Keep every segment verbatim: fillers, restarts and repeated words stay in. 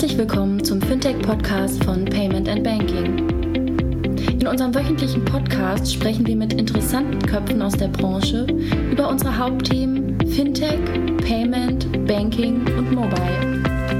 Herzlich willkommen zum Fintech-Podcast von Payment and Banking. In unserem wöchentlichen Podcast sprechen wir mit interessanten Köpfen aus der Branche über unsere Hauptthemen Fintech, Payment, Banking und Mobile.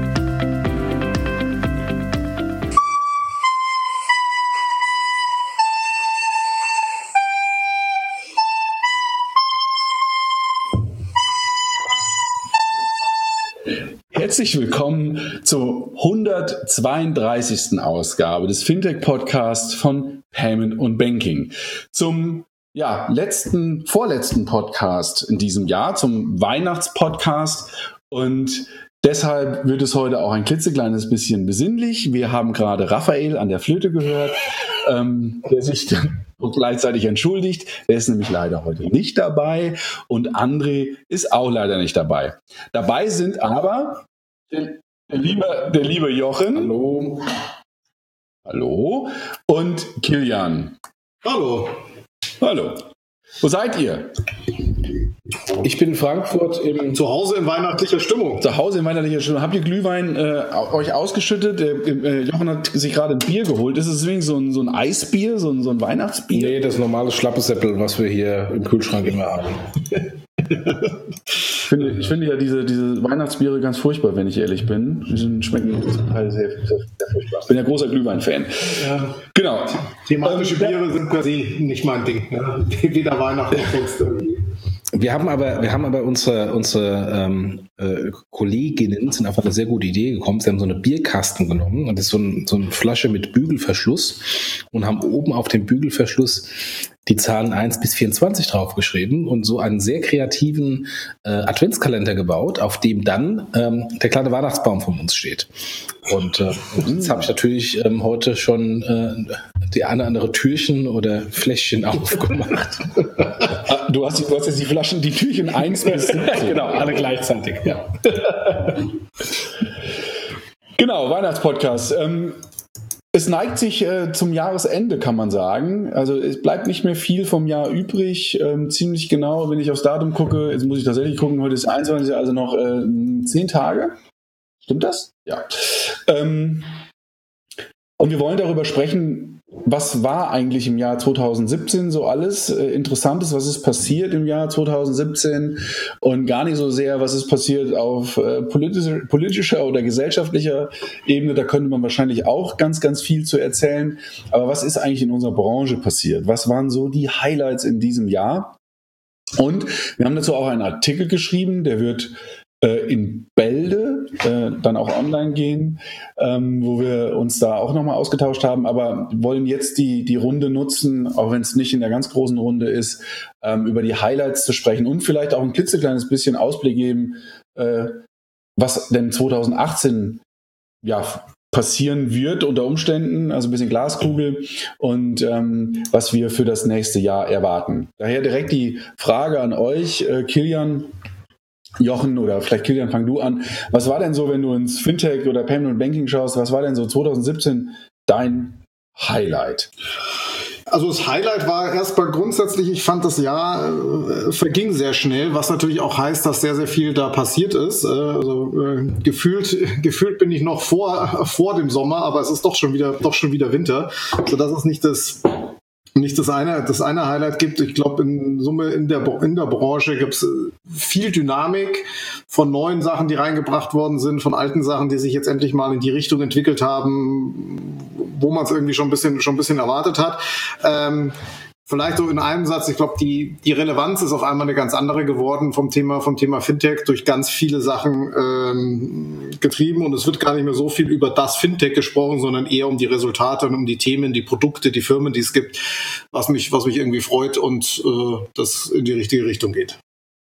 Herzlich willkommen zur hundertzweiunddreißigsten Ausgabe des Fintech-Podcasts von Payment und Banking. Zum ja, letzten, vorletzten Podcast in diesem Jahr, zum Weihnachtspodcast. Und deshalb wird es heute auch ein klitzekleines bisschen besinnlich. Wir haben gerade Raphael an der Flöte gehört, ähm, der sich dann gleichzeitig entschuldigt. Der ist nämlich leider heute nicht dabei. Und André ist auch leider nicht dabei. Dabei sind aber der, der, liebe, der liebe Jochen. Hallo. Hallo. Und Kilian. Hallo. Hallo. Wo seid ihr? Ich bin in Frankfurt im zu Hause in weihnachtlicher Stimmung. Zu Hause in weihnachtlicher Stimmung. Habt ihr Glühwein äh, euch ausgeschüttet? Äh, äh, Jochen hat sich gerade ein Bier geholt. Ist es deswegen so ein, so ein Eisbier, so ein, so ein Weihnachtsbier? Nee, das normale Schlappesäppel, was wir hier im Kühlschrank immer haben. Ich finde, ich finde ja diese, diese Weihnachtsbiere ganz furchtbar, wenn ich ehrlich bin. Die schmecken zum Teil sehr, sehr, sehr furchtbar. Ich bin ja großer Glühwein-Fan. Ja. Genau. Thematische Biere sind per se nicht mein Ding. Ne? Weder Weihnachten noch sonst irgendwie. Wir haben aber, wir haben aber unsere, unsere ähm, äh, Kolleginnen sind auf eine sehr gute Idee gekommen. Sie haben so eine Bierkasten genommen und das ist so, ein, so eine Flasche mit Bügelverschluss und haben oben auf dem Bügelverschluss die Zahlen eins bis vierundzwanzig draufgeschrieben und so einen sehr kreativen äh, Adventskalender gebaut, auf dem dann ähm, der kleine Weihnachtsbaum von uns steht. Und äh, jetzt habe ich natürlich ähm, heute schon äh, die eine oder andere Türchen oder Fläschchen aufgemacht. Du hast, du hast jetzt die Flaschen, die Türchen eins bis siebzehn. Genau, alle gleichzeitig. Ja. Genau, Weihnachtspodcast. Ähm, Es neigt sich äh, zum Jahresende, kann man sagen. Also es bleibt nicht mehr viel vom Jahr übrig. Ähm, ziemlich genau, wenn ich aufs Datum gucke, jetzt muss ich tatsächlich gucken, heute ist einundzwanzig, also noch äh, zehn Tage. Stimmt das? Ja. Ähm, und wir wollen darüber sprechen, was war eigentlich im Jahr zweitausendsiebzehn so alles äh, Interessantes, was ist passiert im Jahr zweitausendsiebzehn und gar nicht so sehr, was ist passiert auf äh, politischer, politischer oder gesellschaftlicher Ebene. Da könnte man wahrscheinlich auch ganz, ganz viel zu erzählen. Aber was ist eigentlich in unserer Branche passiert? Was waren so die Highlights in diesem Jahr? Und wir haben dazu auch einen Artikel geschrieben, der wird in Bälde äh, dann auch online gehen, ähm, wo wir uns da auch nochmal ausgetauscht haben, aber wollen jetzt die, die Runde nutzen, auch wenn es nicht in der ganz großen Runde ist, ähm, über die Highlights zu sprechen und vielleicht auch ein klitzekleines bisschen Ausblick geben, äh, was denn zweitausendachtzehn ja, passieren wird unter Umständen, also ein bisschen Glaskugel und ähm, was wir für das nächste Jahr erwarten. Daher direkt die Frage an euch, äh, Kilian, Jochen oder vielleicht Kilian, fang du an. Was war denn so, wenn du ins Fintech oder Payment und Banking schaust, was war denn so zweitausendsiebzehn dein Highlight? Also das Highlight war erstmal grundsätzlich, ich fand das Jahr äh, verging sehr schnell, was natürlich auch heißt, dass sehr, sehr viel da passiert ist. Äh, also äh, gefühlt, gefühlt bin ich noch vor, vor dem Sommer, aber es ist doch schon wieder, doch schon wieder Winter, sodass es nicht das nicht das eine, das eine Highlight gibt. Ich glaube, in Summe in der, in der Branche gibt es viel Dynamik von neuen Sachen, die reingebracht worden sind, von alten Sachen, die sich jetzt endlich mal in die Richtung entwickelt haben, wo man es irgendwie schon ein bisschen, schon ein bisschen erwartet hat. Ähm, Vielleicht so in einem Satz, ich glaube, die, die Relevanz ist auf einmal eine ganz andere geworden vom Thema, vom Thema Fintech durch ganz viele Sachen ähm, getrieben und es wird gar nicht mehr so viel über das Fintech gesprochen, sondern eher um die Resultate und um die Themen, die Produkte, die Firmen, die es gibt, was mich, was mich irgendwie freut und äh, das in die richtige Richtung geht.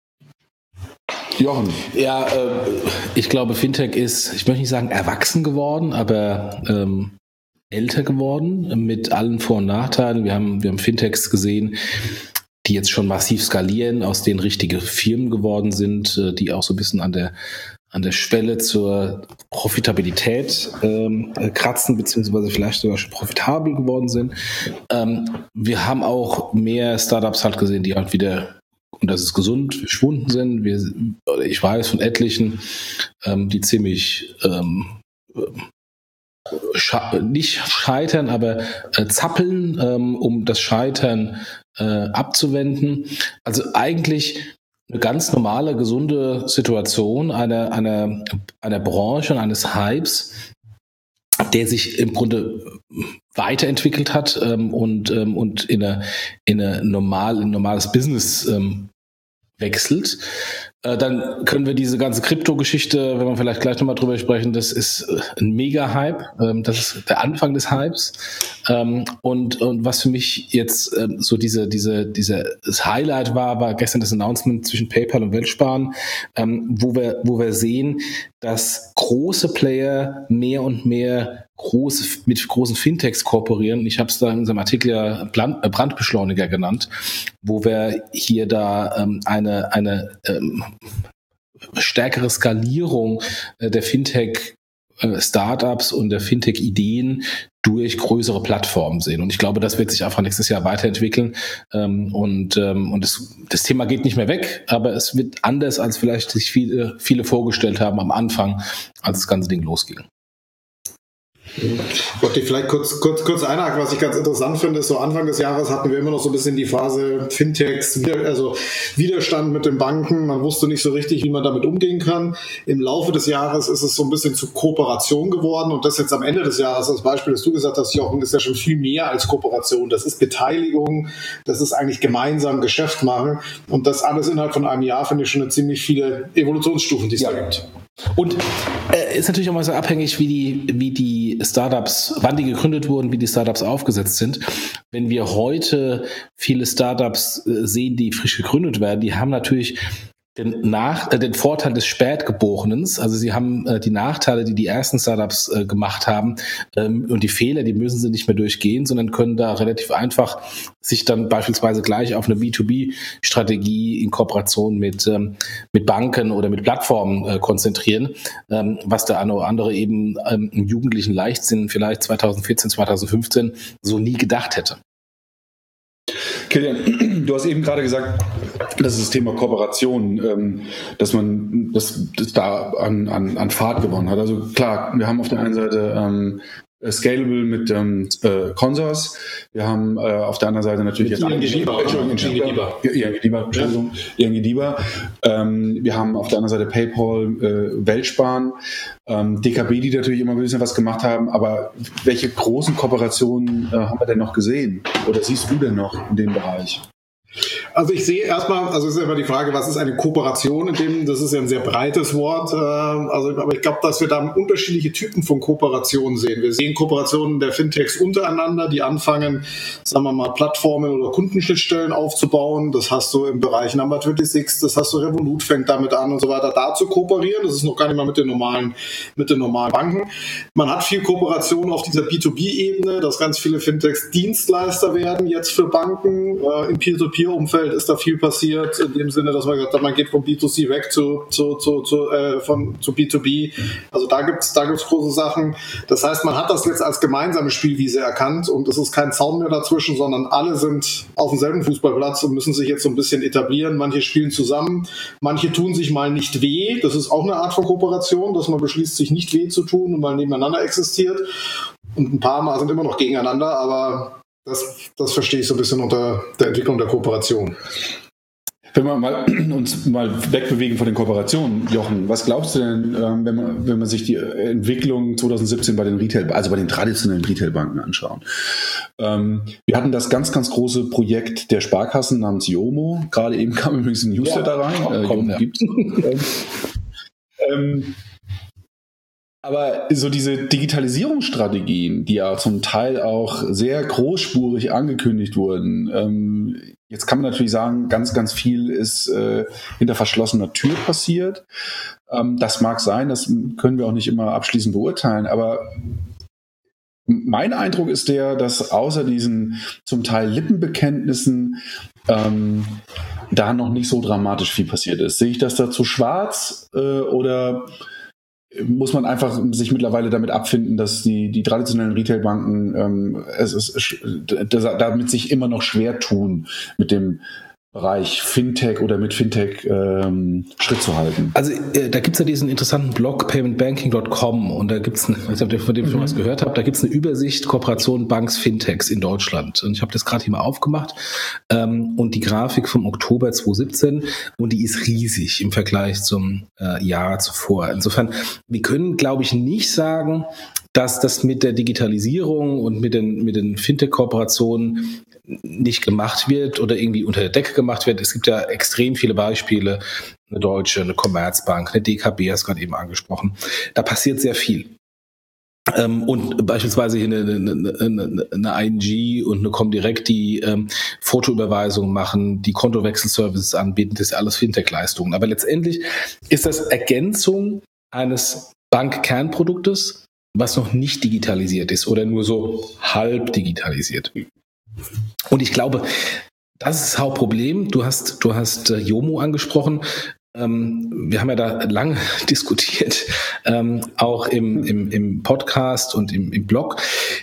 Jochen. Ja, äh, ich glaube, Fintech ist, ich möchte nicht sagen erwachsen geworden, aber ähm, älter geworden, mit allen Vor- und Nachteilen. Wir haben, wir haben Fintechs gesehen, die jetzt schon massiv skalieren, aus denen richtige Firmen geworden sind, die auch so ein bisschen an der, an der Schwelle zur Profitabilität ähm, kratzen, beziehungsweise vielleicht sogar schon profitabel geworden sind. Ähm, wir haben auch mehr Startups halt gesehen, die halt wieder, und das ist gesund, verschwunden sind. Wir, ich weiß von etlichen, ähm, die ziemlich ähm, sche- nicht scheitern, aber äh, zappeln, ähm, um das Scheitern äh, abzuwenden. Also eigentlich eine ganz normale, gesunde Situation einer, einer, einer Branche und eines Hypes, der sich im Grunde weiterentwickelt hat ähm, und, ähm, und in eine, in eine normal, in ein normales Business ähm, wechselt. Äh, dann können wir diese ganze Krypto-Geschichte, wenn wir vielleicht gleich nochmal drüber sprechen, das ist äh, ein Mega-Hype. Ähm, das ist der Anfang des Hypes. Ähm, und, und was für mich jetzt ähm, so diese, diese, diese, das Highlight war, war gestern das Announcement zwischen PayPal und Weltsparen, ähm, wo wir, wo wir sehen, dass große Player mehr und mehr große, mit großen Fintechs kooperieren. Ich habe es da in unserem Artikel ja Brandbeschleuniger genannt, wo wir hier da ähm, eine, eine ähm, stärkere Skalierung äh, der Fintech äh, Startups und der Fintech-Ideen durch größere Plattformen sehen. Und ich glaube, das wird sich einfach nächstes Jahr weiterentwickeln. Ähm, und ähm, und das, das Thema geht nicht mehr weg, aber es wird anders, als vielleicht sich viele, viele vorgestellt haben am Anfang, als das ganze Ding losging. Ich wollte vielleicht kurz, kurz, kurz einhaken, was ich ganz interessant finde, ist so Anfang des Jahres hatten wir immer noch so ein bisschen die Phase Fintechs, also Widerstand mit den Banken, man wusste nicht so richtig, wie man damit umgehen kann. Im Laufe des Jahres ist es so ein bisschen zu Kooperation geworden und das jetzt am Ende des Jahres, das Beispiel, das du gesagt hast, Jochen, ist ja schon viel mehr als Kooperation. Das ist Beteiligung, das ist eigentlich gemeinsam Geschäft machen und das alles innerhalb von einem Jahr finde ich schon eine ziemlich viele Evolutionsstufen, die es ja. da gibt. Und äh, ist natürlich auch mal so abhängig, wie die, wie die Startups, wann die gegründet wurden, wie die Startups aufgesetzt sind. Wenn wir heute viele Startups äh, sehen, die frisch gegründet werden, die haben natürlich den, Nach- äh, den Vorteil des Spätgeborenen. Also sie haben äh, die Nachteile, die die ersten Startups äh, gemacht haben ähm, und die Fehler, die müssen sie nicht mehr durchgehen, sondern können da relativ einfach sich dann beispielsweise gleich auf eine B zwei B-Strategie in Kooperation mit, ähm, mit Banken oder mit Plattformen äh, konzentrieren, ähm, was der eine oder andere eben ähm, im jugendlichen Leichtsinn vielleicht zwanzig vierzehn, zwanzig fünfzehn so nie gedacht hätte. Kilian, du hast eben gerade gesagt, das ist das Thema Kooperation, ähm, dass man das, das da an, an, an Fahrt gewonnen hat. Also klar, wir haben auf der einen Seite ähm, Scalable mit ähm, äh, Consors, wir haben äh, auf der anderen Seite natürlich jetzt I N G Diba, Entschuldigung, I N G Diba, ähm, wir haben auf der anderen Seite PayPal, äh, Weltsparen, ähm, D K B, die natürlich immer ein bisschen was gemacht haben, aber welche großen Kooperationen äh, haben wir denn noch gesehen? Oder siehst du denn noch in dem Bereich? Also ich sehe erstmal, also es ist immer die Frage, was ist eine Kooperation in dem, das ist ja ein sehr breites Wort, also, aber ich glaube, dass wir da unterschiedliche Typen von Kooperationen sehen. Wir sehen Kooperationen der Fintechs untereinander, die anfangen, sagen wir mal, Plattformen oder Kundenschnittstellen aufzubauen. Das hast du im Bereich Number sechsundzwanzig, das hast du, Revolut fängt damit an und so weiter, da zu kooperieren. Das ist noch gar nicht mal mit den normalen, mit den normalen Banken. Man hat viel Kooperation auf dieser B zwei B-Ebene, dass ganz viele Fintechs Dienstleister werden jetzt für Banken. Im Peer to Peer Umfeld ist da viel passiert, in dem Sinne, dass man gesagt hat, man geht von B zwei C weg zu, zu, zu, zu, äh, von, zu B zwei B. Also da gibt's da gibt's große Sachen. Das heißt, man hat das jetzt als gemeinsame Spielwiese erkannt und es ist kein Zaun mehr dazwischen, sondern alle sind auf demselben Fußballplatz und müssen sich jetzt so ein bisschen etablieren. Manche spielen zusammen, manche tun sich mal nicht weh. Das ist auch eine Art von Kooperation, dass man beschließt, sich nicht weh zu tun und mal nebeneinander existiert. Und ein paar Mal sind immer noch gegeneinander, aber Das, das verstehe ich so ein bisschen unter der Entwicklung der Kooperation. Wenn wir mal, uns mal wegbewegen von den Kooperationen, Jochen, was glaubst du denn, wenn man, wenn man sich die Entwicklung zwanzig siebzehn bei den Retail, also bei den traditionellen Retailbanken anschaut? Wir hatten das ganz, ganz große Projekt der Sparkassen namens Yomo. Gerade eben kam übrigens ein Newsletter ja, rein. Komm, äh, komm, ja. Gibt's. ähm, Aber so diese Digitalisierungsstrategien, die ja zum Teil auch sehr großspurig angekündigt wurden, ähm, jetzt kann man natürlich sagen, ganz, ganz viel ist äh, hinter verschlossener Tür passiert. Ähm, das mag sein, das können wir auch nicht immer abschließend beurteilen, aber mein Eindruck ist der, dass außer diesen zum Teil Lippenbekenntnissen ähm, da noch nicht so dramatisch viel passiert ist. Sehe ich das da zu schwarz äh, oder muss man einfach sich mittlerweile damit abfinden, dass die, die traditionellen Retailbanken ähm, es, es, damit sich immer noch schwer tun mit dem Bereich Fintech oder mit Fintech ähm, Schritt zu halten? Also äh, da gibt's ja diesen interessanten Blog payment banking dot com und da gibt's, eine, ich weiß nicht, ob ihr von dem schon was gehört habt, da gibt's eine Übersicht Kooperation Banks Fintechs in Deutschland und ich habe das gerade hier mal aufgemacht ähm, und die Grafik vom Oktober zwanzig siebzehn und die ist riesig im Vergleich zum äh, Jahr zuvor. Insofern, wir können, glaube ich, nicht sagen, dass das mit der Digitalisierung und mit den, mit den Fintech-Kooperationen nicht gemacht wird oder irgendwie unter der Decke gemacht wird. Es gibt ja extrem viele Beispiele, eine Deutsche, eine Commerzbank, eine D K B, hast du gerade eben angesprochen. Da passiert sehr viel. Ähm, und beispielsweise hier eine, eine, eine, eine I N G und eine Comdirect, die ähm, Fotoüberweisungen machen, die Kontowechselservices anbieten, das ist alles Fintech-Leistungen. Aber letztendlich ist das Ergänzung eines Bankkernproduktes, was noch nicht digitalisiert ist oder nur so halb digitalisiert. Und ich glaube, das ist das Hauptproblem. Du hast, du hast äh, Yomo angesprochen. Ähm, wir haben ja da lange diskutiert, ähm, auch im, im, im Podcast und im, im Blog.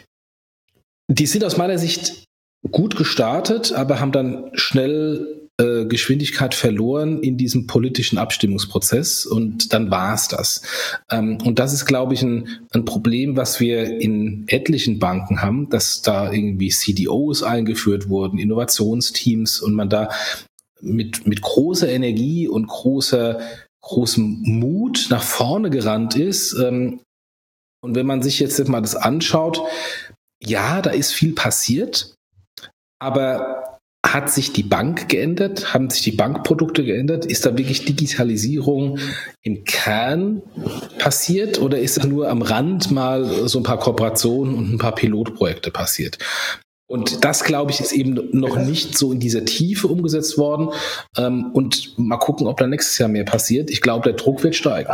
Die sind aus meiner Sicht gut gestartet, aber haben dann schnell äh, Geschwindigkeit verloren in diesem politischen Abstimmungsprozess und dann war es das. Ähm, und das ist, glaube ich, ein, ein Problem, was wir in etlichen Banken haben, dass da irgendwie C D Os eingeführt wurden, Innovationsteams und man da mit, mit großer Energie und großer, großem Mut nach vorne gerannt ist. Ähm, und wenn man sich jetzt mal das anschaut, ja, da ist viel passiert, aber hat sich die Bank geändert? Haben sich die Bankprodukte geändert? Ist da wirklich Digitalisierung im Kern passiert oder ist da nur am Rand mal so ein paar Kooperationen und ein paar Pilotprojekte passiert? Und das, glaube ich, ist eben noch nicht so in dieser Tiefe umgesetzt worden. Und mal gucken, ob da nächstes Jahr mehr passiert. Ich glaube, der Druck wird steigen.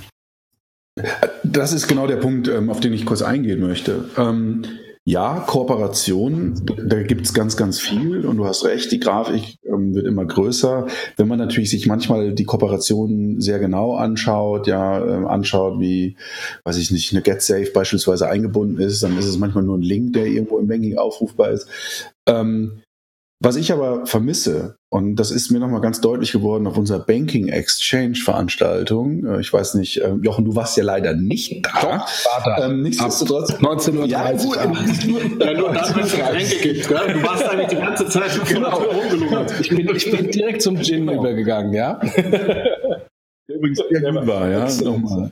Das ist genau der Punkt, auf den ich kurz eingehen möchte. Ja, Kooperation, da gibt's ganz, ganz viel und du hast recht, die Grafik ähm, wird immer größer. Wenn man natürlich sich manchmal die Kooperation sehr genau anschaut, ja, ähm, anschaut, wie, weiß ich nicht, eine GetSafe beispielsweise eingebunden ist, dann ist es manchmal nur ein Link, der irgendwo im Banking aufrufbar ist. Ähm, was ich aber vermisse, und das ist mir nochmal ganz deutlich geworden auf unserer Banking Exchange Veranstaltung. Ich weiß nicht, Jochen, du warst ja leider nicht da. Doch, war da. Ähm, nichtsdestotrotz. neunzehn Uhr dreißig. Ja, gut, nicht nur, ja, nur dann, wenn es Getränke gibt. Gell? Du warst eigentlich die ganze Zeit genau rumgelungert. Ich bin, ich bin direkt zum Gin genau. übergegangen, ja. Übrigens sehr gut war, ja. Nochmal.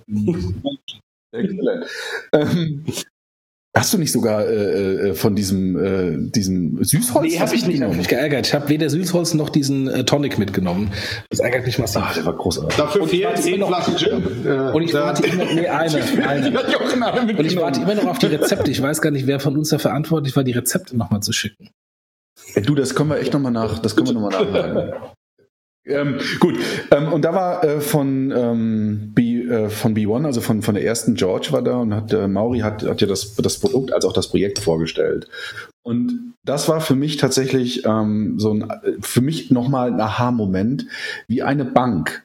Exzellent. Ähm, Hast du nicht sogar äh, von diesem, äh, diesem Süßholz? Nee, hab ich nicht. Ich habe mich geärgert. Ich habe weder Süßholz noch diesen äh, Tonic mitgenommen. Das ärgert mich massiv. Ah, der war großartig. Dafür fehlen zehn Flaschen Gin. Äh, und ich warte immer, nee, eine, eine. Und ich warte immer noch auf die Rezepte. Ich weiß gar nicht, wer von uns da verantwortlich war, die Rezepte nochmal zu schicken. Ey, du, das können wir echt nochmal nach, das können wir nochmal nachladen. Ähm, gut, ähm, und da war äh, von ähm, B, äh, von B eins, also von von der ersten George war da und hat äh, Mauri hat hat ja das das Produkt als auch das Projekt vorgestellt und das war für mich tatsächlich ähm, so ein für mich nochmal ein Aha-Moment, wie eine Bank,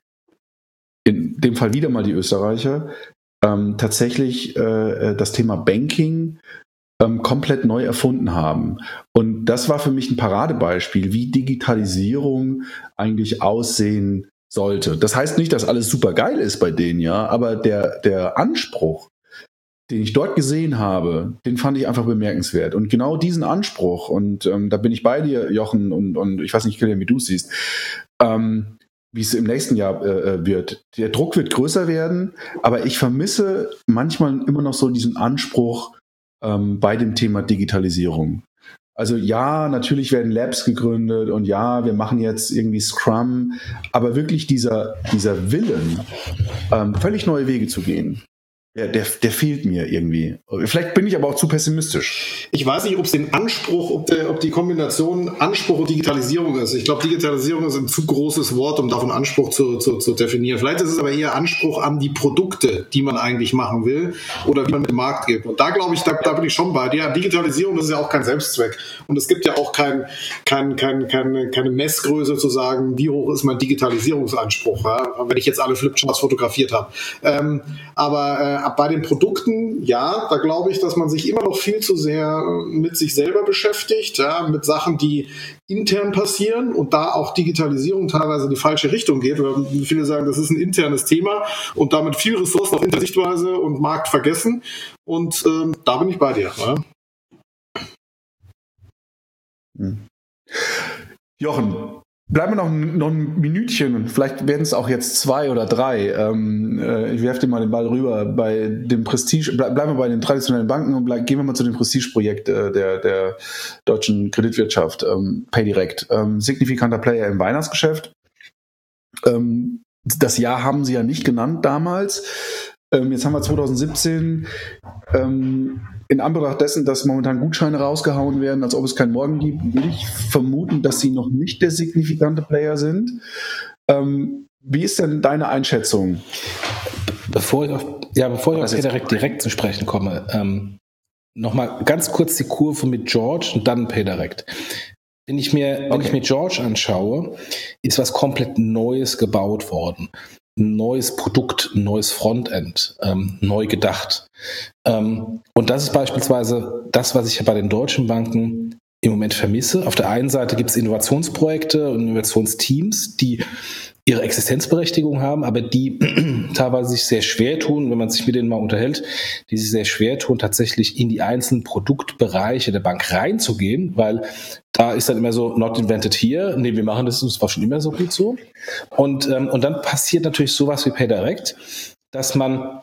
in dem Fall wieder mal die Österreicher, ähm, tatsächlich äh, das Thema Banking komplett neu erfunden haben. Und das war für mich ein Paradebeispiel, wie Digitalisierung eigentlich aussehen sollte. Das heißt nicht, dass alles super geil ist bei denen, ja, aber der, der Anspruch, den ich dort gesehen habe, den fand ich einfach bemerkenswert. Und genau diesen Anspruch, und ähm, da bin ich bei dir, Jochen, und, und ich weiß nicht, Kilian, wie du es siehst, ähm, wie es im nächsten Jahr äh, wird. Der Druck wird größer werden, aber ich vermisse manchmal immer noch so diesen Anspruch, Ähm, bei dem Thema Digitalisierung. Also ja, natürlich werden Labs gegründet und ja, wir machen jetzt irgendwie Scrum, aber wirklich dieser, dieser Willen, ähm, völlig neue Wege zu gehen, der, der, der fehlt mir irgendwie. Vielleicht bin ich aber auch zu pessimistisch. Ich weiß nicht, ob es den Anspruch, ob, der, ob die Kombination Anspruch und Digitalisierung ist. Ich glaube, Digitalisierung ist ein zu großes Wort, um davon Anspruch zu, zu, zu definieren. Vielleicht ist es aber eher Anspruch an die Produkte, die man eigentlich machen will oder wie man mit dem Markt geht. Und da glaube ich, da, da bin ich schon bei dir. Digitalisierung, das ist ja auch kein Selbstzweck. Und es gibt ja auch kein, kein, kein, keine, keine Messgröße zu sagen, wie hoch ist mein Digitalisierungsanspruch, ja? Wenn ich jetzt alle Flipcharts fotografiert habe. Ähm, aber äh, bei den Produkten, ja, da glaube ich, dass man sich immer noch viel zu sehr mit sich selber beschäftigt, ja, mit Sachen, die intern passieren und da auch Digitalisierung teilweise in die falsche Richtung geht. Oder viele sagen, das ist ein internes Thema und damit viel Ressourcen auf interne Sichtweise und Markt vergessen. Und ähm, da bin ich bei dir. Ne? Hm. Jochen, bleiben wir noch, noch ein Minütchen, vielleicht werden es auch jetzt zwei oder drei. Ähm, äh, ich werfe dir mal den Ball rüber. Bei dem Prestige, ble- bleiben wir bei den traditionellen Banken und bleib, gehen wir mal zu dem Prestigeprojekt äh, der, der deutschen Kreditwirtschaft, ähm, PayDirect. Ähm, signifikanter Player im Weihnachtsgeschäft. Ähm, das Jahr haben sie ja nicht genannt damals. Ähm, jetzt haben wir zwanzig siebzehn. Ähm, in Anbetracht dessen, dass momentan Gutscheine rausgehauen werden, als ob es keinen Morgen gibt, will ich vermuten, dass sie noch nicht der signifikante Player sind. Ähm, wie ist denn deine Einschätzung? Bevor ich auf, ja, bevor ich auf PayDirect direkt zu sprechen komme, ähm, nochmal ganz kurz die Kurve mit George und dann PayDirect. Wenn ich mir, okay. wenn ich mir George anschaue, ist was komplett Neues gebaut worden. Ein neues Produkt, ein neues Frontend, ähm, neu gedacht. Ähm, und das ist beispielsweise das, was ich ja bei den deutschen Banken im Moment vermisse. Auf der einen Seite gibt es Innovationsprojekte und Innovationsteams, die ihre Existenzberechtigung haben, aber die teilweise sich sehr schwer tun, wenn man sich mit denen mal unterhält, die sich sehr schwer tun, tatsächlich in die einzelnen Produktbereiche der Bank reinzugehen, weil da ist dann immer so, not invented here, nee, wir machen das, das war schon immer so gut so. Und, ähm, und dann passiert natürlich sowas wie PayDirect, dass man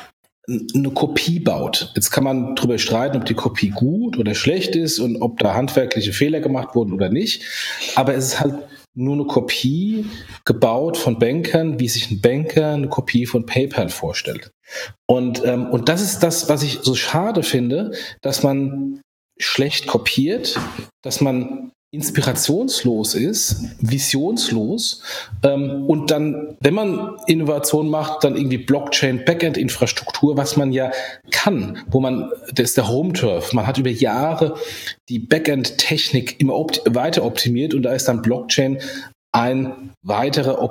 eine Kopie baut. Jetzt kann man darüber streiten, ob die Kopie gut oder schlecht ist und ob da handwerkliche Fehler gemacht wurden oder nicht, aber es ist halt nur eine Kopie gebaut von Bankern, wie sich ein Banker eine Kopie von PayPal vorstellt. Und, ähm, und das ist das, was ich so schade finde, dass man schlecht kopiert, dass man inspirationslos ist, visionslos ähm, und dann, wenn man Innovation macht, dann irgendwie Blockchain, Backend-Infrastruktur, was man ja kann, wo man, das ist der Home-Turf, man hat über Jahre die Backend-Technik immer opt- weiter optimiert und da ist dann Blockchain ein weiterer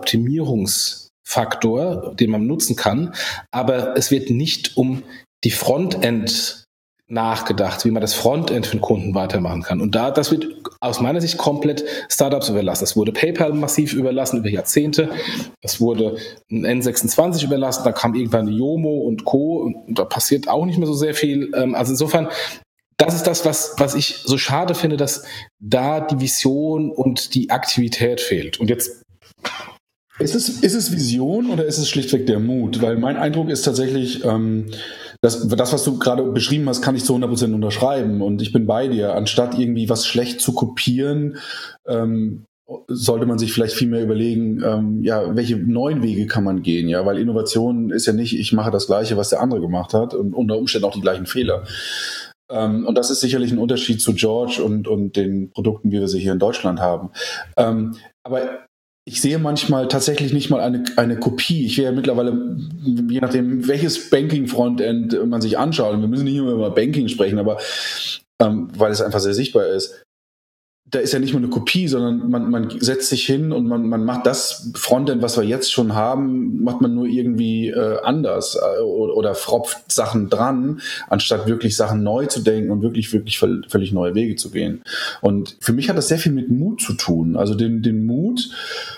Optimierungsfaktor, den man nutzen kann, aber es wird nicht um die Frontend nachgedacht, wie man das Frontend für den Kunden weitermachen kann. Und da, das wird aus meiner Sicht komplett Startups überlassen. Das wurde PayPal massiv überlassen über Jahrzehnte. Das wurde ein N sechsundzwanzig überlassen. Da kam irgendwann Yomo und Co. Und da passiert auch nicht mehr so sehr viel. Also insofern, das ist das, was, was ich so schade finde, dass da die Vision und die Aktivität fehlt. Und jetzt Ist es, ist es Vision oder ist es schlichtweg der Mut? Weil mein Eindruck ist tatsächlich, ähm, das, das, was du gerade beschrieben hast, kann ich zu hundert Prozent unterschreiben. Und ich bin bei dir. Anstatt irgendwie was schlecht zu kopieren, ähm, sollte man sich vielleicht viel mehr überlegen, ähm, ja, welche neuen Wege kann man gehen? Ja, weil Innovation ist ja nicht, ich mache das Gleiche, was der andere gemacht hat und unter Umständen auch die gleichen Fehler. Ähm, und das ist sicherlich ein Unterschied zu George und, und den Produkten, wie wir sie hier in Deutschland haben. Ähm, aber ich sehe manchmal tatsächlich nicht mal eine, eine Kopie. Ich wäre ja mittlerweile, je nachdem, welches Banking-Frontend man sich anschaut, und wir müssen nicht immer über Banking sprechen, aber ähm, weil es einfach sehr sichtbar ist, da ist ja nicht nur eine Kopie, sondern man, man setzt sich hin und man, man macht das Frontend, was wir jetzt schon haben, macht man nur irgendwie äh, anders äh, oder, oder fropft Sachen dran, anstatt wirklich Sachen neu zu denken und wirklich, wirklich völlig neue Wege zu gehen. Und für mich hat das sehr viel mit Mut zu tun. Also den, den Mut,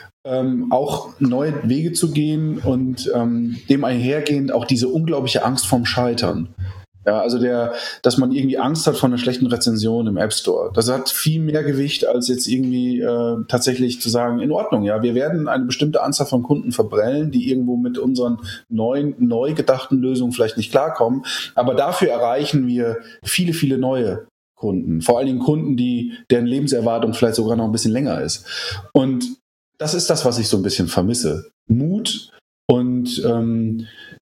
ähm, auch neue Wege zu gehen und ähm, dem einhergehend auch diese unglaubliche Angst vorm Scheitern. Ja, also der, dass man irgendwie Angst hat vor einer schlechten Rezension im App Store. Das hat viel mehr Gewicht, als jetzt irgendwie äh, tatsächlich zu sagen, in Ordnung, ja, wir werden eine bestimmte Anzahl von Kunden verbrellen, die irgendwo mit unseren neuen, neu gedachten Lösungen vielleicht nicht klarkommen. Aber dafür erreichen wir viele, viele neue Kunden. Vor allen Dingen Kunden, die, deren Lebenserwartung vielleicht sogar noch ein bisschen länger ist. Und das ist das, was ich so ein bisschen vermisse. Mut und, ähm,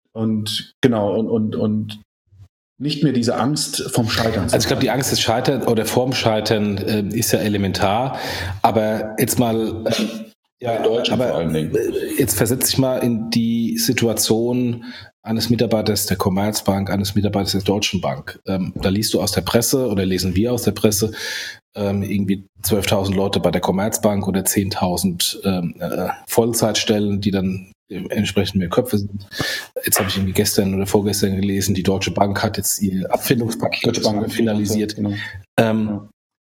und genau, und, und, und nicht mehr diese Angst vom Scheitern. Also ich glaube, die Angst des Scheitern oder vorm Scheitern äh, ist ja elementar. Aber jetzt mal, äh, ja, in Deutsch aber vor allen Dingen. Jetzt versetze ich mal in die Situation eines Mitarbeiters der Commerzbank, eines Mitarbeiters der Deutschen Bank. Ähm, da liest du aus der Presse oder lesen wir aus der Presse ähm, irgendwie zwölftausend Leute bei der Commerzbank oder zehntausend ähm, äh, Vollzeitstellen, die dann entsprechend mehr Köpfe sind. jetzt habe ich irgendwie gestern oder vorgestern gelesen, die Deutsche Bank hat jetzt ihr Abfindungspaket Deutsche Bank finalisiert. Genau. Ähm,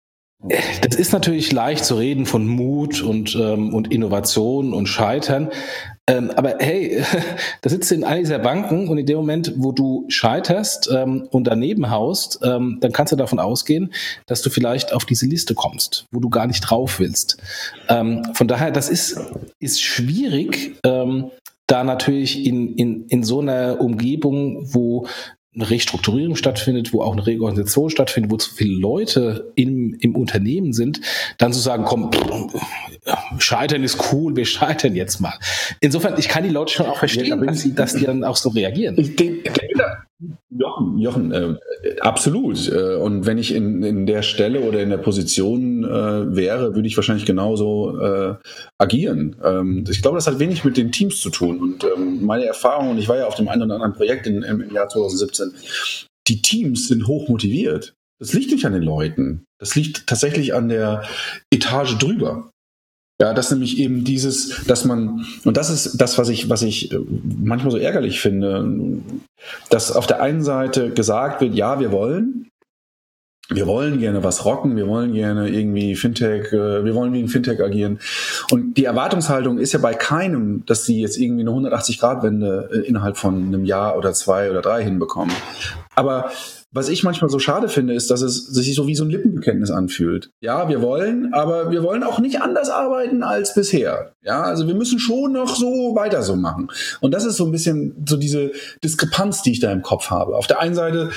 das ist natürlich leicht zu reden von Mut und, ähm, und Innovation und Scheitern. Ähm, aber hey, da sitzt du in einer dieser Banken und in dem Moment, wo du scheiterst ähm, und daneben haust, ähm, dann kannst du davon ausgehen, dass du vielleicht auf diese Liste kommst, wo du gar nicht drauf willst. Ähm, von daher, das ist, ist schwierig, ähm, da natürlich in, in, in so einer Umgebung, wo eine Restrukturierung stattfindet, wo auch eine Reorganisation stattfindet, wo zu viele Leute im, im Unternehmen sind, dann zu sagen, komm, scheitern ist cool, wir scheitern jetzt mal. Insofern, ich kann die Leute schon auch verstehen, ja, dass, sie, dass die dann auch so reagieren. Ich denke, Jochen, Jochen äh, absolut. Äh, und wenn ich in, in der Stelle oder in der Position äh, wäre, würde ich wahrscheinlich genauso äh, agieren. Ähm, ich glaube, das hat wenig mit den Teams zu tun. Und ähm, meine Erfahrung, und ich war ja auf dem einen oder anderen Projekt in, im, im Jahr zwanzig siebzehn, die Teams sind hoch motiviert. Das liegt nicht an den Leuten. Das liegt tatsächlich an der Etage drüber. Ja, das nämlich eben dieses, dass man, und das ist das, was ich, was ich manchmal so ärgerlich finde, dass auf der einen Seite gesagt wird, ja, wir wollen, wir wollen gerne was rocken, wir wollen gerne irgendwie Fintech, wir wollen wie ein Fintech agieren. Und die Erwartungshaltung ist ja bei keinem, dass sie jetzt irgendwie eine hundertachtzig-Grad-Wende innerhalb von einem Jahr oder zwei oder drei hinbekommen. Aber was ich manchmal so schade finde, ist, dass es sich so wie so ein Lippenbekenntnis anfühlt. Ja, wir wollen, aber wir wollen auch nicht anders arbeiten als bisher. Ja, also wir müssen schon noch so weiter so machen. Und das ist so ein bisschen so diese Diskrepanz, die ich da im Kopf habe. Auf der einen Seite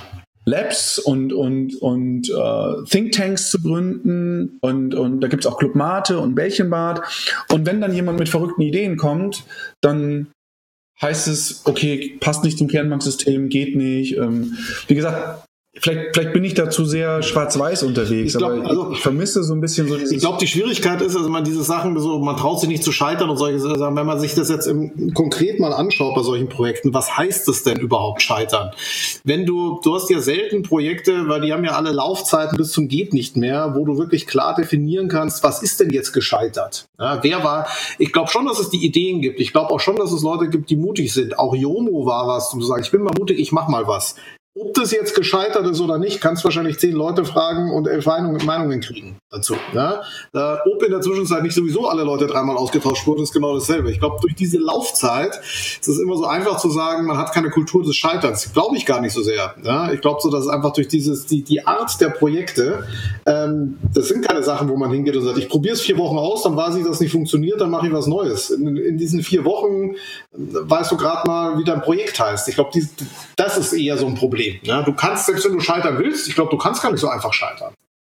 Labs und und und äh, Thinktanks zu gründen und und da gibt's auch Club Mate und Bällchenbad. Und wenn dann jemand mit verrückten Ideen kommt, dann heißt es, okay, passt nicht zum Kernbanksystem, geht nicht. Ähm, wie gesagt, vielleicht, vielleicht bin ich da zu sehr schwarz-weiß unterwegs, ich glaub, aber also, ich vermisse so ein bisschen so dieses... Ich glaube, die Schwierigkeit ist, also man diese Sachen, so, man traut sich nicht zu scheitern und solche Sachen, wenn man sich das jetzt im, konkret mal anschaut bei solchen Projekten, was heißt es denn überhaupt scheitern? Wenn du, du hast ja selten Projekte, weil die haben ja alle Laufzeiten bis zum geht nicht mehr, wo du wirklich klar definieren kannst, was ist denn jetzt gescheitert? Ja, wer war, ich glaube schon, dass es die Ideen gibt. Ich glaube auch schon, dass es Leute gibt, die mutig sind. Auch Yomo war was, um zu sagen, ich bin mal mutig, ich mach mal was. Ob das jetzt gescheitert ist oder nicht, kannst wahrscheinlich zehn Leute fragen und elf Meinungen kriegen dazu. Ja? Äh, ob in der Zwischenzeit nicht sowieso alle Leute dreimal ausgetauscht wurden, ist genau dasselbe. Ich glaube, durch diese Laufzeit ist es immer so einfach zu sagen, man hat keine Kultur des Scheiterns. Glaube ich gar nicht so sehr. Ja? Ich glaube so, dass es einfach durch dieses die, die Art der Projekte, ähm, das sind keine Sachen, wo man hingeht und sagt, ich probiere es vier Wochen aus, dann weiß ich, dass es nicht funktioniert, dann mache ich was Neues. In, in diesen vier Wochen weißt du gerade mal, wie dein Projekt heißt. Ich glaube, das ist eher so ein Problem. Ja, du kannst, selbst wenn du scheitern willst, ich glaube, du kannst gar nicht so einfach scheitern.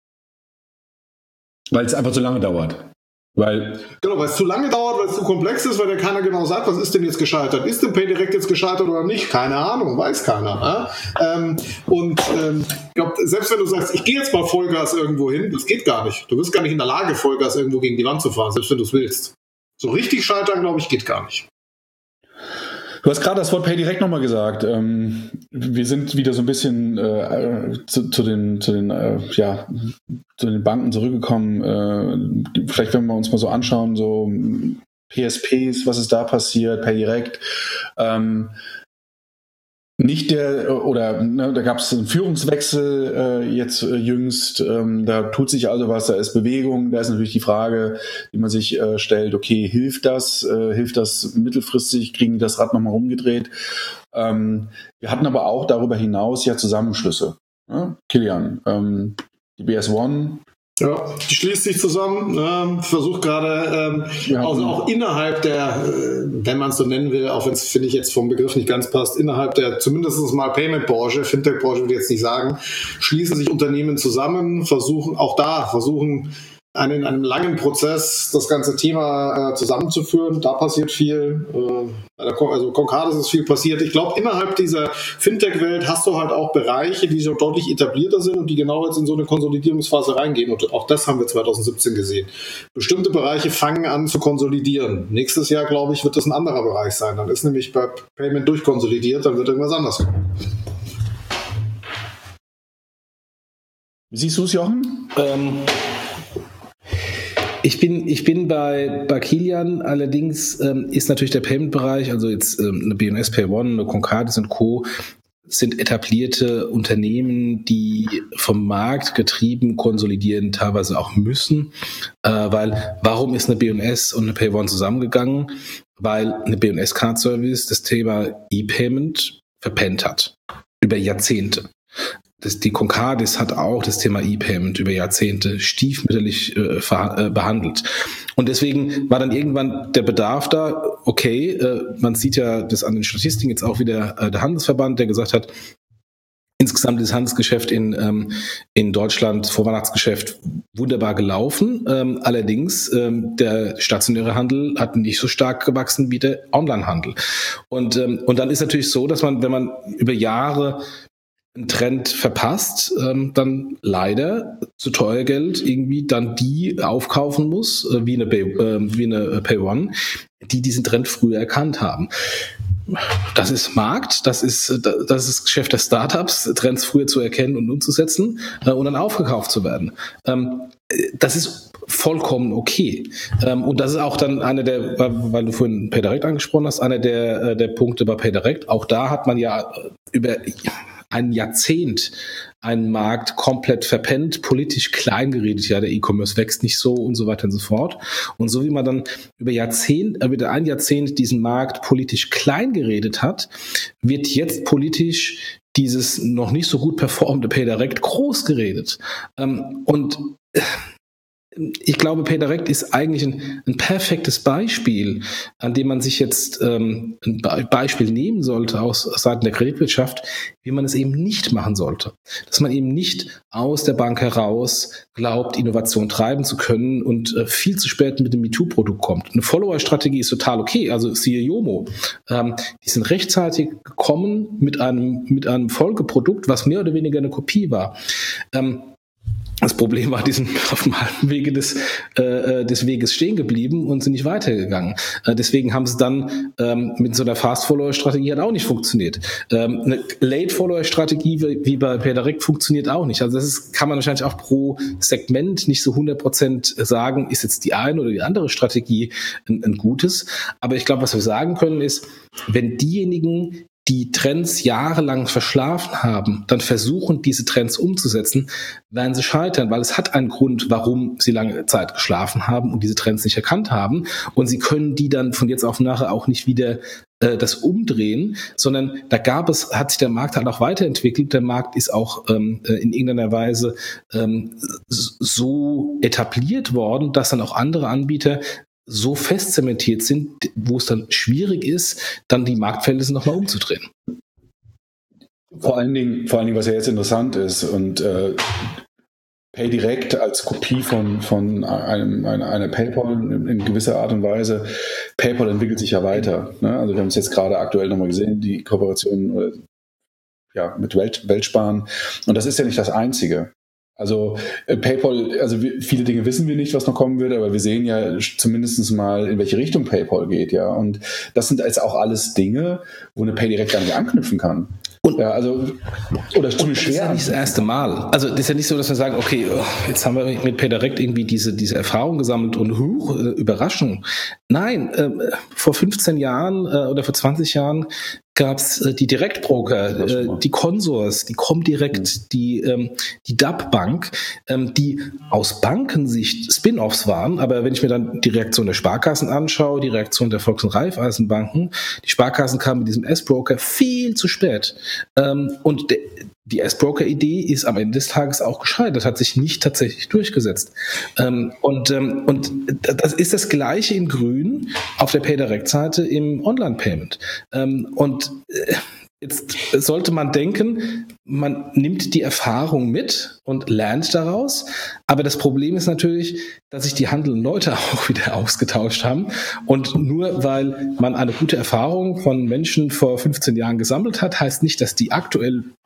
Weil es einfach zu lange dauert. Weil genau, weil es zu lange dauert, weil es zu komplex ist, weil ja keiner genau sagt, was ist denn jetzt gescheitert? Ist denn PayDirect jetzt gescheitert oder nicht? Keine Ahnung, weiß keiner. Ja? Ähm, und ähm, ich glaube, selbst wenn du sagst, ich gehe jetzt mal Vollgas irgendwo hin, das geht gar nicht. Du bist gar nicht in der Lage, Vollgas irgendwo gegen die Wand zu fahren, selbst wenn du es willst. So richtig scheitern, glaube ich, geht gar nicht. Du hast gerade das Wort PayDirect nochmal gesagt. Ähm, wir sind wieder so ein bisschen äh, zu, zu den, zu den, äh, ja, zu den Banken zurückgekommen. Äh, vielleicht, wenn wir uns mal so anschauen, so P S Ps, was ist da passiert, PayDirect. Ähm, Nicht der, oder ne, da gab es einen Führungswechsel äh, jetzt äh, jüngst, ähm, da tut sich also was, da ist Bewegung, da ist natürlich die Frage, die man sich äh, stellt, okay, hilft das, äh, hilft das mittelfristig, kriegen die das Rad nochmal rumgedreht? Ähm, wir hatten aber auch darüber hinaus ja Zusammenschlüsse. Ne? Kilian, ähm, die B S One, ja, die schließt sich zusammen, ähm, versucht gerade, ähm, ja, also auch innerhalb der, äh, wenn man es so nennen will, auch wenn es, finde ich, jetzt vom Begriff nicht ganz passt, innerhalb der zumindest mal Payment-Branche, Fintech-Branche würde ich jetzt nicht sagen, schließen sich Unternehmen zusammen, versuchen, auch da versuchen, einen, in einem langen Prozess das ganze Thema äh, zusammenzuführen. Da passiert viel. Äh, also Concardis ist viel passiert. Ich glaube, innerhalb dieser Fintech-Welt hast du halt auch Bereiche, die so deutlich etablierter sind und die genau jetzt in so eine Konsolidierungsphase reingehen. Und auch das haben wir zwanzig siebzehn gesehen. Bestimmte Bereiche fangen an zu konsolidieren. Nächstes Jahr, glaube ich, wird das ein anderer Bereich sein. Dann ist nämlich bei Payment durchkonsolidiert, dann wird irgendwas anders kommen. Wie siehst du es, Jochen? Ähm Ich bin, ich bin bei, bei Kilian, allerdings ähm, ist natürlich der Payment-Bereich, also jetzt ähm, eine B und S Pay One, eine Concardis und Co., sind etablierte Unternehmen, die vom Markt getrieben konsolidieren, teilweise auch müssen, äh, weil warum ist eine B und S und eine Pay One zusammengegangen? Weil eine B und S Card Service das Thema E-Payment verpennt hat über Jahrzehnte. Das, die Concardis hat auch das Thema E-Payment über Jahrzehnte stiefmütterlich äh, ver, äh, behandelt. Und deswegen war dann irgendwann der Bedarf da, okay, äh, man sieht ja das an den Statistiken jetzt auch wieder, äh, der Handelsverband, der gesagt hat, insgesamt ist das Handelsgeschäft in, ähm, in Deutschland, Vorweihnachtsgeschäft, wunderbar gelaufen. Ähm, allerdings, ähm, der stationäre Handel hat nicht so stark gewachsen wie der Onlinehandel. Und, ähm, und dann ist natürlich so, dass man, wenn man über Jahre einen Trend verpasst, ähm, dann leider zu teuer Geld irgendwie dann die aufkaufen muss, äh, wie eine Pay, äh, wie eine Pay One, die diesen Trend früher erkannt haben. Das ist Markt, das ist das ist Geschäft der Startups, Trends früher zu erkennen und umzusetzen äh, und dann aufgekauft zu werden. Ähm, das ist vollkommen okay. Ähm, und das ist auch dann einer der, weil du vorhin PayDirect angesprochen hast, einer der der Punkte bei PayDirect. Auch da hat man ja über ein Jahrzehnt einen Markt komplett verpennt, politisch klein geredet, ja, der E-Commerce wächst nicht so und so weiter und so fort. Und so wie man dann über Jahrzehnt, über ein Jahrzehnt diesen Markt politisch klein geredet hat, wird jetzt politisch dieses noch nicht so gut performende PayDirect groß geredet. Und ich glaube, PayDirect ist eigentlich ein, ein perfektes Beispiel, an dem man sich jetzt ähm, ein Be- Beispiel nehmen sollte aus Seiten der Kreditwirtschaft, wie man es eben nicht machen sollte. Dass man eben nicht aus der Bank heraus glaubt, Innovation treiben zu können und äh, viel zu spät mit dem MeToo-Produkt kommt. Eine Follower-Strategie ist total okay, also siehe Yomo. Ähm, die sind rechtzeitig gekommen mit einem, mit einem Folgeprodukt, was mehr oder weniger eine Kopie war. Ähm, Das Problem war, die sind auf dem halben Wege des, äh, des Weges stehen geblieben und sind nicht weitergegangen. Äh, deswegen haben sie dann ähm, mit so einer Fast-Follower-Strategie hat auch nicht funktioniert. Ähm, eine Late-Follower-Strategie wie, wie bei PayDirect funktioniert auch nicht. Also das ist, kann man wahrscheinlich auch pro Segment nicht so hundert Prozent sagen, ist jetzt die eine oder die andere Strategie ein, ein gutes. Aber ich glaube, was wir sagen können ist, wenn diejenigen, die Trends jahrelang verschlafen haben, dann versuchen, diese Trends umzusetzen, werden sie scheitern, weil es hat einen Grund, warum sie lange Zeit geschlafen haben und diese Trends nicht erkannt haben. Und sie können die dann von jetzt auf nachher auch nicht wieder äh, das umdrehen, sondern da gab es, hat sich der Markt halt auch weiterentwickelt. Der Markt ist auch ähm, in irgendeiner Weise ähm, so etabliert worden, dass dann auch andere Anbieter so fest zementiert sind, wo es dann schwierig ist, dann die Marktverhältnisse nochmal umzudrehen. Vor allen Dingen, vor allen Dingen, was ja jetzt interessant ist und äh, PayDirect als Kopie von, von einem, einer, einer PayPal in, in gewisser Art und Weise. PayPal entwickelt sich ja weiter. Ne? Also wir haben es jetzt gerade aktuell nochmal gesehen, die Kooperation äh, ja, mit Welt, Weltsparen. Und das ist ja nicht das Einzige. Also äh, PayPal, also wir, viele Dinge wissen wir nicht, was noch kommen wird, aber wir sehen ja zumindest mal, in welche Richtung PayPal geht, ja. Und das sind jetzt auch alles Dinge, wo eine PayDirect gar nicht anknüpfen kann. Und, ja, also, oder und das ist ja nicht das erste Mal. Also das ist ja nicht so, dass wir sagen, okay, jetzt haben wir mit PayDirect irgendwie diese, diese Erfahrung gesammelt und huch, Überraschung. Nein, äh, vor fünfzehn Jahren äh, oder vor zwanzig Jahren gab es äh, die Direktbroker, äh, die Consors, die Comdirect, mhm. die, ähm, die D A B Bank, ähm, die aus Bankensicht Spin-offs waren. Aber wenn ich mir dann die Reaktion der Sparkassen anschaue, die Reaktion der Volks- und Raiffeisenbanken, die Sparkassen kamen mit diesem S-Broker viel zu spät. Ähm, und de- Die S-Broker-Idee ist am Ende des Tages auch gescheitert, hat sich nicht tatsächlich durchgesetzt. Ähm, und, ähm, und das ist das Gleiche in Grün auf der PayDirect-Seite im Online-Payment. Ähm, und äh, jetzt sollte man denken, man nimmt die Erfahrung mit und lernt daraus. Aber das Problem ist natürlich, dass sich die handelnden Leute auch wieder ausgetauscht haben. Und nur weil man eine gute Erfahrung von Menschen vor fünfzehn Jahren gesammelt hat, heißt nicht, dass die aktuell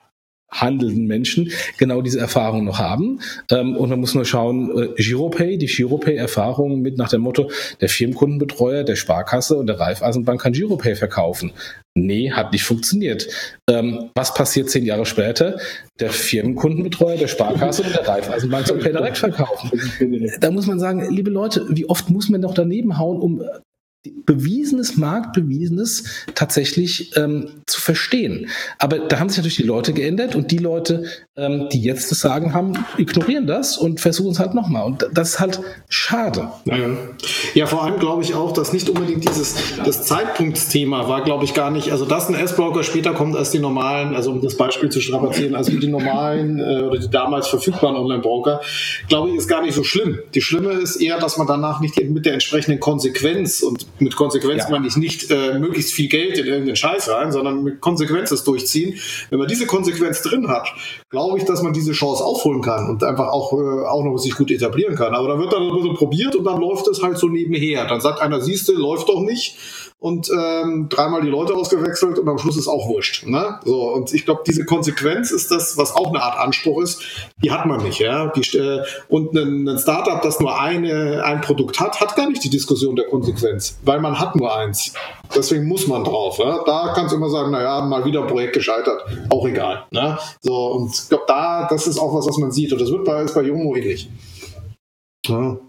handelnden Menschen genau diese Erfahrung noch haben. Ähm, und man muss nur schauen, äh, Giropay, die Giropay-Erfahrung mit nach dem Motto, der Firmenkundenbetreuer der Sparkasse und der Raiffeisenbank kann Giropay verkaufen. Nee, hat nicht funktioniert. Ähm, was passiert zehn Jahre später? Der Firmenkundenbetreuer der Sparkasse und der Raiffeisenbank soll PayDirect verkaufen. Da muss man sagen, liebe Leute, wie oft muss man doch daneben hauen, um bewiesenes, marktbewiesenes tatsächlich ähm, zu verstehen. Aber da haben sich natürlich die Leute geändert und die Leute, ähm, die jetzt das Sagen haben, ignorieren das und versuchen es halt nochmal. Und das ist halt schade. Ja, ja, vor allem glaube ich auch, dass nicht unbedingt dieses das Zeitpunktsthema war, glaube ich, gar nicht, also dass ein S-Broker später kommt als die normalen, also um das Beispiel zu strapazieren, als die normalen äh, oder die damals verfügbaren Online-Broker, glaube ich, ist gar nicht so schlimm. Die Schlimme ist eher, dass man danach nicht mit der entsprechenden Konsequenz, und mit Konsequenz ja. meine ich nicht äh, möglichst viel Geld in irgendeinen Scheiß rein, sondern mit Konsequenz das durchziehen. Wenn man diese Konsequenz drin hat, glaube ich, dass man diese Chance aufholen kann und einfach auch, äh, auch noch sich gut etablieren kann. Aber da wird dann so probiert und dann läuft es halt so nebenher. Dann sagt einer, siehste, läuft doch nicht. Und ähm, dreimal die Leute ausgewechselt und am Schluss ist auch wurscht. Ne? So, und ich glaube, diese Konsequenz ist das, was auch eine Art Anspruch ist, die hat man nicht. Ja? Die, äh, und ein, ein Startup, das nur eine, ein Produkt hat, hat gar nicht die Diskussion der Konsequenz, weil man hat nur eins. Deswegen muss man drauf. Ja? Da kannst du immer sagen, naja, mal wieder ein Projekt gescheitert, auch egal. Ne? So, und ich glaube, da, das ist auch was, was man sieht. Und das wird bei, ist bei Yomo ähnlich. Ja.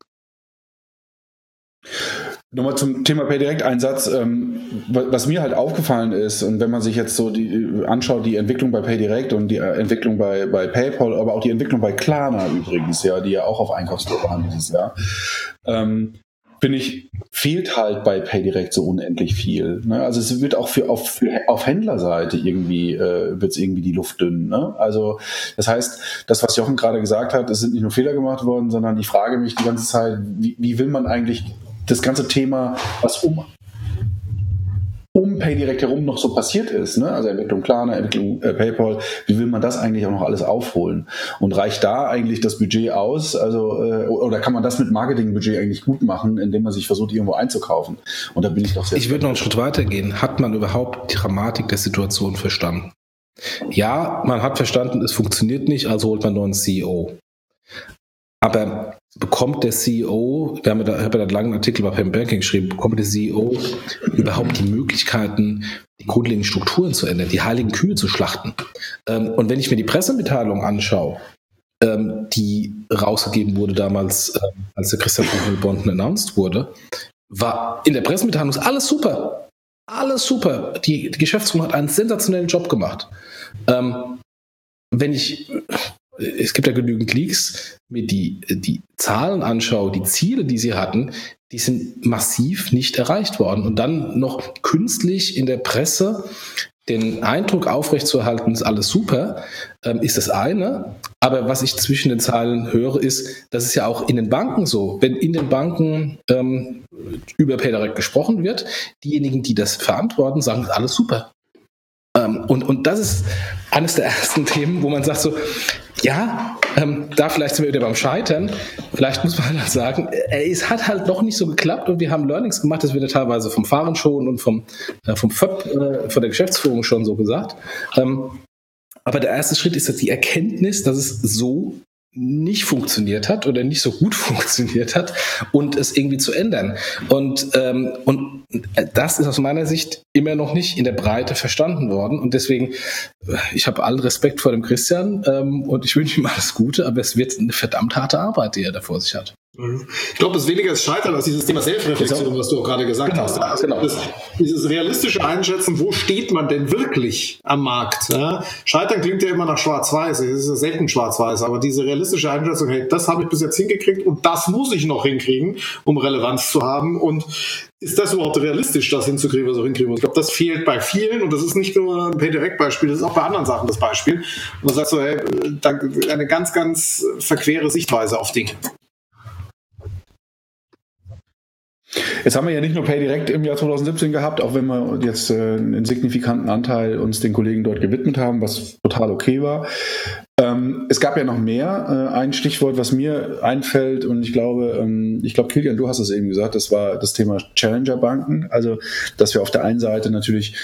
Nochmal zum Thema PayDirect-Einsatz. Ähm, was mir halt aufgefallen ist, und wenn man sich jetzt so die, anschaut, die Entwicklung bei PayDirect und die Entwicklung bei, bei PayPal, aber auch die Entwicklung bei Klarna übrigens, ja, die ja auch auf Einkaufstour waren dieses Jahr, ähm, finde ich, fehlt halt bei PayDirect so unendlich viel. Ne? Also es wird auch für auf, für, auf Händlerseite irgendwie, äh, wird es irgendwie die Luft dünn. Ne? Also das heißt, das, was Jochen gerade gesagt hat, es sind nicht nur Fehler gemacht worden, sondern ich frage mich die ganze Zeit, wie, wie will man eigentlich das ganze Thema, was um, um PayDirect herum noch so passiert ist, ne? Also Entwicklung Klarna, Entwicklung äh, PayPal, wie will man das eigentlich auch noch alles aufholen? Und reicht da eigentlich das Budget aus? Also äh, oder kann man das mit Marketingbudget eigentlich gut machen, indem man sich versucht, irgendwo einzukaufen? Und da bin ich doch sehr... Ich würde noch einen Schritt weiter gehen. Hat man überhaupt die Dramatik der Situation verstanden? Ja, man hat verstanden, es funktioniert nicht, also holt man nur einen C E O. Aber bekommt der C E O, wir haben ja da, ich habe ja einen langen Artikel bei Payment Banking geschrieben, bekommt der C E O überhaupt die Möglichkeiten, die grundlegenden Strukturen zu ändern, die heiligen Kühe zu schlachten? Ähm, und wenn ich mir die Pressemitteilung anschaue, ähm, die rausgegeben wurde damals, äh, als der Christian Bonten announced wurde, war in der Pressemitteilung alles super. Alles super. Die, die Geschäftsführung hat einen sensationellen Job gemacht. Ähm, wenn ich... Es gibt ja genügend Leaks, mir die, die Zahlen anschaue, die Ziele, die sie hatten, die sind massiv nicht erreicht worden. Und dann noch künstlich in der Presse den Eindruck aufrechtzuerhalten, ist alles super, ähm, ist das eine. Aber was ich zwischen den Zeilen höre, ist, das ist ja auch in den Banken so. Wenn in den Banken ähm, über PayDirect gesprochen wird, diejenigen, die das verantworten, sagen, alles super. Ähm, und, und das ist eines der ersten Themen, wo man sagt so, ja, ähm, da vielleicht sind wir wieder beim Scheitern. Vielleicht muss man halt sagen, äh, es hat halt noch nicht so geklappt und wir haben Learnings gemacht, das wird ja teilweise vom Fahren schon und vom, äh, vom F Ö P, äh, von der Geschäftsführung schon so gesagt. Ähm, aber der erste Schritt ist jetzt die Erkenntnis, dass es so nicht funktioniert hat oder nicht so gut funktioniert hat und es irgendwie zu ändern. Und, ähm, und das ist aus meiner Sicht immer noch nicht in der Breite verstanden worden. Und deswegen, ich habe allen Respekt vor dem Christian ähm, und ich wünsche ihm alles Gute, aber es wird eine verdammt harte Arbeit, die er da vor sich hat. Ich glaube, es ist weniger das Scheitern als dieses Thema Selbstreflexion, was du auch gerade gesagt genau, hast. Also genau. das, dieses realistische Einschätzen, wo steht man denn wirklich am Markt? Ja? Scheitern klingt ja immer nach Schwarz-Weiß, es ist ja selten Schwarz-Weiß, aber diese realistische Einschätzung, hey, das habe ich bis jetzt hingekriegt und das muss ich noch hinkriegen, um Relevanz zu haben. Und ist das überhaupt realistisch, das hinzukriegen, was ich hinkriegen muss? Ich glaube, das fehlt bei vielen und das ist nicht nur ein PayDirect-Beispiel, das ist auch bei anderen Sachen das Beispiel. Und man sagt so, hey, eine ganz, ganz verquere Sichtweise auf Dinge. Jetzt haben wir ja nicht nur PayDirect im Jahr zwanzig siebzehn gehabt, auch wenn wir jetzt äh, einen signifikanten Anteil uns den Kollegen dort gewidmet haben, was total okay war. Ähm, es gab ja noch mehr. Äh, ein Stichwort, was mir einfällt, und ich glaube, ähm, ich glaube, Kilian, du hast es eben gesagt, das war das Thema Challenger-Banken. Also, dass wir auf der einen Seite natürlich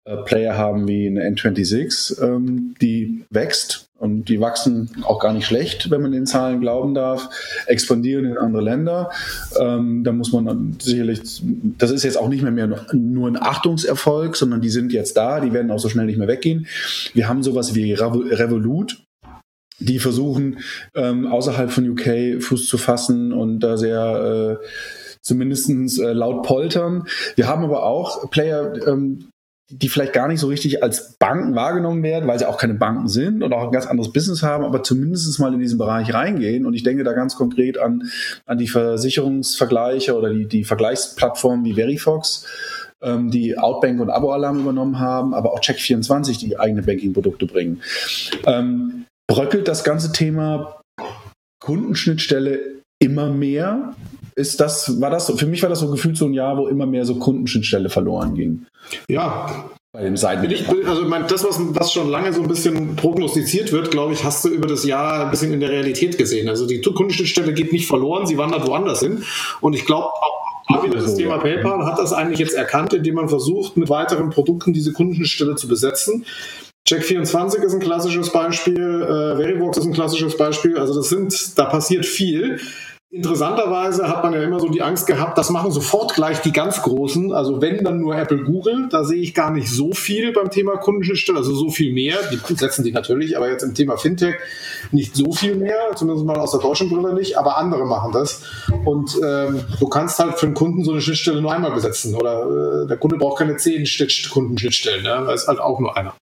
äh, Player haben wie eine N sechsundzwanzig, ähm, die wächst. Und die wachsen auch gar nicht schlecht, wenn man den Zahlen glauben darf, expandieren in andere Länder. Ähm, da muss man sicherlich, das ist jetzt auch nicht mehr, mehr nur ein Achtungserfolg, sondern die sind jetzt da, die werden auch so schnell nicht mehr weggehen. Wir haben sowas wie Revolut, die versuchen, ähm, außerhalb von U K Fuß zu fassen und da sehr äh, zumindest äh, laut poltern. Wir haben aber auch Player, ähm, die vielleicht gar nicht so richtig als Banken wahrgenommen werden, weil sie auch keine Banken sind und auch ein ganz anderes Business haben, aber zumindest mal in diesen Bereich reingehen. Und ich denke da ganz konkret an, an die Versicherungsvergleiche oder die, die Vergleichsplattformen wie Verifox, ähm, die Outbank und Abo-Alarm übernommen haben, aber auch Check vierundzwanzig, die eigene Banking-Produkte bringen. Ähm, bröckelt das ganze Thema Kundenschnittstelle immer mehr? Ist das, war das, für mich war das so gefühlt so ein Jahr, wo immer mehr so Kundenschnittstelle verloren ging. Ja. Bei dem Seiten. Ich, also ich meine, das, was, was schon lange so ein bisschen prognostiziert wird, glaube ich, hast du über das Jahr ein bisschen in der Realität gesehen. Also die Kundenschnittstelle geht nicht verloren, sie wandert woanders hin. Und ich glaube, auch wieder das Thema PayPal hat das eigentlich jetzt erkannt, indem man versucht, mit weiteren Produkten diese Kundenschnittstelle zu besetzen. Check vierundzwanzig ist ein klassisches Beispiel, äh, Verivox ist ein klassisches Beispiel. Also das sind, da passiert viel. Interessanterweise hat man ja immer so die Angst gehabt, das machen sofort gleich die ganz Großen, also wenn, dann nur Apple, Google, da sehe ich gar nicht so viel beim Thema Kundenschnittstelle, also so viel mehr, die setzen die natürlich, aber jetzt im Thema Fintech nicht so viel mehr, zumindest mal aus der deutschen Brille nicht, aber andere machen das und ähm, du kannst halt für einen Kunden so eine Schnittstelle nur einmal besetzen oder äh, der Kunde braucht keine zehn Kundenschnittstellen, ne? Da ist halt auch nur einer.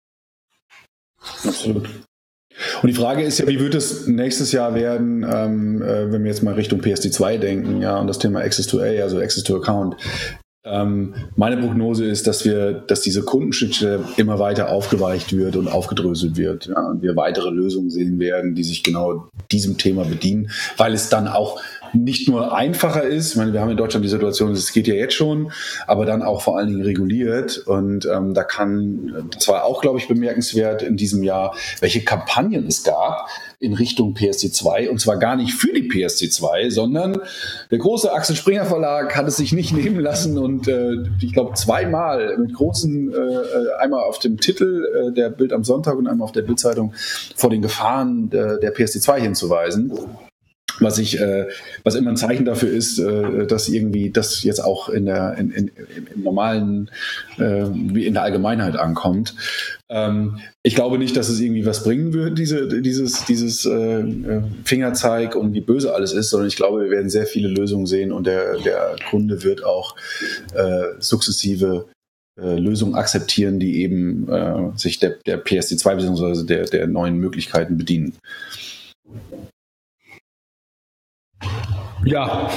Absolut. Und die Frage ist ja, wie wird es nächstes Jahr werden, ähm, äh, wenn wir jetzt mal Richtung P S D zwei denken, ja, und das Thema Access to A, also Access to Account. Ähm, meine Prognose ist, dass wir, dass diese Kundenschnittstelle immer weiter aufgeweicht wird und aufgedröselt wird, ja, und wir weitere Lösungen sehen werden, die sich genau diesem Thema bedienen, weil es dann auch nicht nur einfacher ist, ich meine, wir haben in Deutschland die Situation, es geht ja jetzt schon, aber dann auch vor allen Dingen reguliert und ähm, da kann, das war auch, glaube ich, bemerkenswert in diesem Jahr, welche Kampagnen es gab in Richtung P S D zwei und zwar gar nicht für die P S D zwei, sondern der große Axel Springer Verlag hat es sich nicht nehmen lassen und äh, ich glaube zweimal mit großen, äh, einmal auf dem Titel äh, der Bild am Sonntag und einmal auf der Bildzeitung vor den Gefahren der, der P S D zwei hinzuweisen. Was ich, äh, was immer ein Zeichen dafür ist, äh, dass irgendwie das jetzt auch in der, in, in, im normalen, äh, wie in der Allgemeinheit ankommt. Ähm, ich glaube nicht, dass es irgendwie was bringen wird, diese, dieses, dieses äh, Fingerzeig und wie böse alles ist, sondern ich glaube, wir werden sehr viele Lösungen sehen und der, der Kunde wird auch äh, sukzessive äh, Lösungen akzeptieren, die eben äh, sich der, der P S D zwei bzw. der, der neuen Möglichkeiten bedienen. Ja.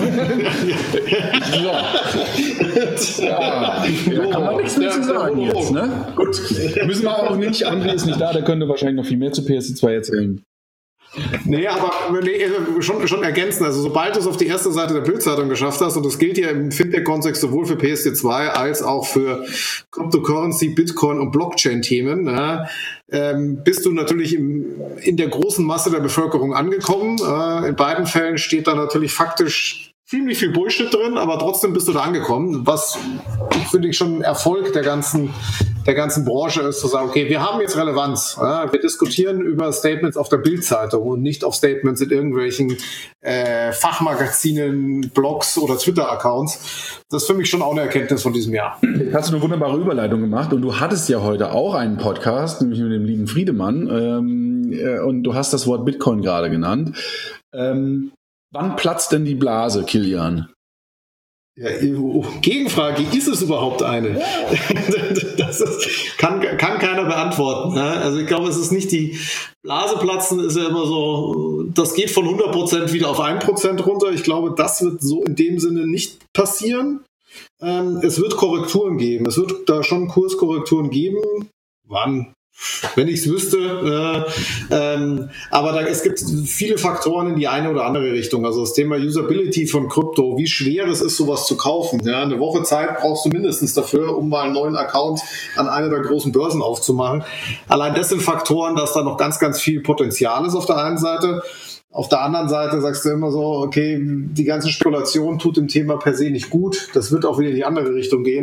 So. Ja, da kann man nichts mehr zu sagen jetzt, ne? Gut. Müssen wir auch nicht. André ist nicht da, der könnte wahrscheinlich noch viel mehr zu P S D zwei erzählen. Nee, aber nee, schon, schon ergänzen. Also sobald du es auf die erste Seite der Bildzeitung geschafft hast, und das gilt ja im Fintech-Kontext sowohl für P S D zwei als auch für Cryptocurrency, Bitcoin und Blockchain-Themen, ja, ähm, bist du natürlich im, in der großen Masse der Bevölkerung angekommen. Äh, in beiden Fällen steht da natürlich faktisch ziemlich viel Bullshit drin, aber trotzdem bist du da angekommen, was finde ich schon ein Erfolg der ganzen, der ganzen Branche ist, zu sagen, okay, wir haben jetzt Relevanz. Ja, wir diskutieren über Statements auf der Bildzeitung und nicht auf Statements in irgendwelchen äh, Fachmagazinen, Blogs oder Twitter-Accounts. Das ist für mich schon auch eine Erkenntnis von diesem Jahr. Jetzt hast du eine wunderbare Überleitung gemacht und du hattest ja heute auch einen Podcast, nämlich mit dem lieben Friedemann, ähm, äh, und du hast das Wort Bitcoin gerade genannt. Ähm, Wann platzt denn die Blase, Kilian? Ja, Gegenfrage, ist es überhaupt eine? Ja. Das ist, kann, kann keiner beantworten. Ne? Also ich glaube, es ist nicht die Blase platzen, ist ja immer so, das geht von hundert Prozent wieder auf ein Prozent runter. Ich glaube, das wird so in dem Sinne nicht passieren. Ähm, es wird Korrekturen geben. Es wird da schon Kurskorrekturen geben. Wann? Wenn ich es wüsste. Äh, ähm, aber da, es gibt viele Faktoren in die eine oder andere Richtung. Also das Thema Usability von Krypto, wie schwer es ist, sowas zu kaufen. Ja, eine Woche Zeit brauchst du mindestens dafür, um mal einen neuen Account an einer der großen Börsen aufzumachen. Allein das sind Faktoren, dass da noch ganz, ganz viel Potenzial ist auf der einen Seite. Auf der anderen Seite sagst du immer so, okay, die ganze Spekulation tut dem Thema per se nicht gut. Das wird auch wieder in die andere Richtung gehen.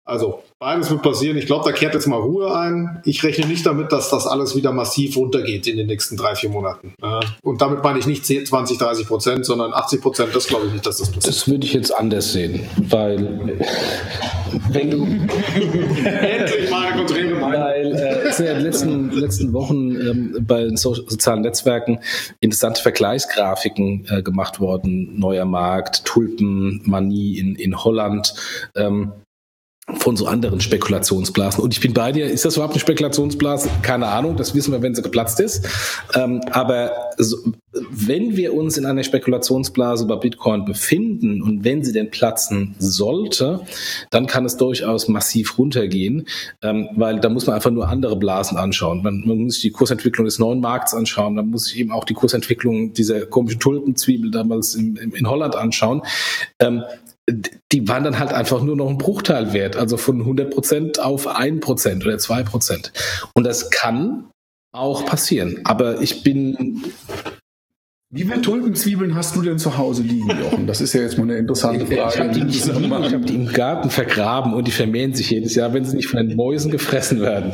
Also beides wird passieren. Ich glaube, da kehrt jetzt mal Ruhe ein. Ich rechne nicht damit, dass das alles wieder massiv runtergeht in den nächsten drei, vier Monaten. Und damit meine ich nicht zwanzig, dreißig Prozent, sondern achtzig Prozent. Das glaube ich nicht, dass das passiert. Das würde ich jetzt anders sehen, weil wenn du endlich mal eine konträre Meinung. Weil äh, es sind ja in den letzten, letzten Wochen ähm, bei den so- sozialen Netzwerken interessante Vergleichsgrafiken äh, gemacht worden. Neuer Markt, Tulpenmanie in, in Holland. Ähm, von so anderen Spekulationsblasen. Und ich bin bei dir, ist das überhaupt eine Spekulationsblase? Keine Ahnung, das wissen wir, wenn sie geplatzt ist. Ähm, aber so, wenn wir uns in einer Spekulationsblase bei Bitcoin befinden und wenn sie denn platzen sollte, dann kann es durchaus massiv runtergehen, ähm, weil da muss man einfach nur andere Blasen anschauen. Man, man muss sich die Kursentwicklung des neuen Markts anschauen, dann muss sich eben auch die Kursentwicklung dieser komischen Tulpenzwiebel damals in, in, in Holland anschauen. Ähm, die waren dann halt einfach nur noch ein Bruchteil wert, also von hundert Prozent auf ein Prozent oder zwei Prozent. Und das kann auch passieren. Aber ich bin... Wie viele Tulpenzwiebeln hast du denn zu Hause liegen, Jochen? Das ist ja jetzt mal eine interessante Frage. Ich habe die, ich hab die im Garten vergraben und die vermehren sich jedes Jahr, wenn sie nicht von den Mäusen gefressen werden.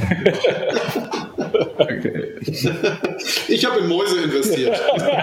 Okay. Ich habe in Mäuse investiert.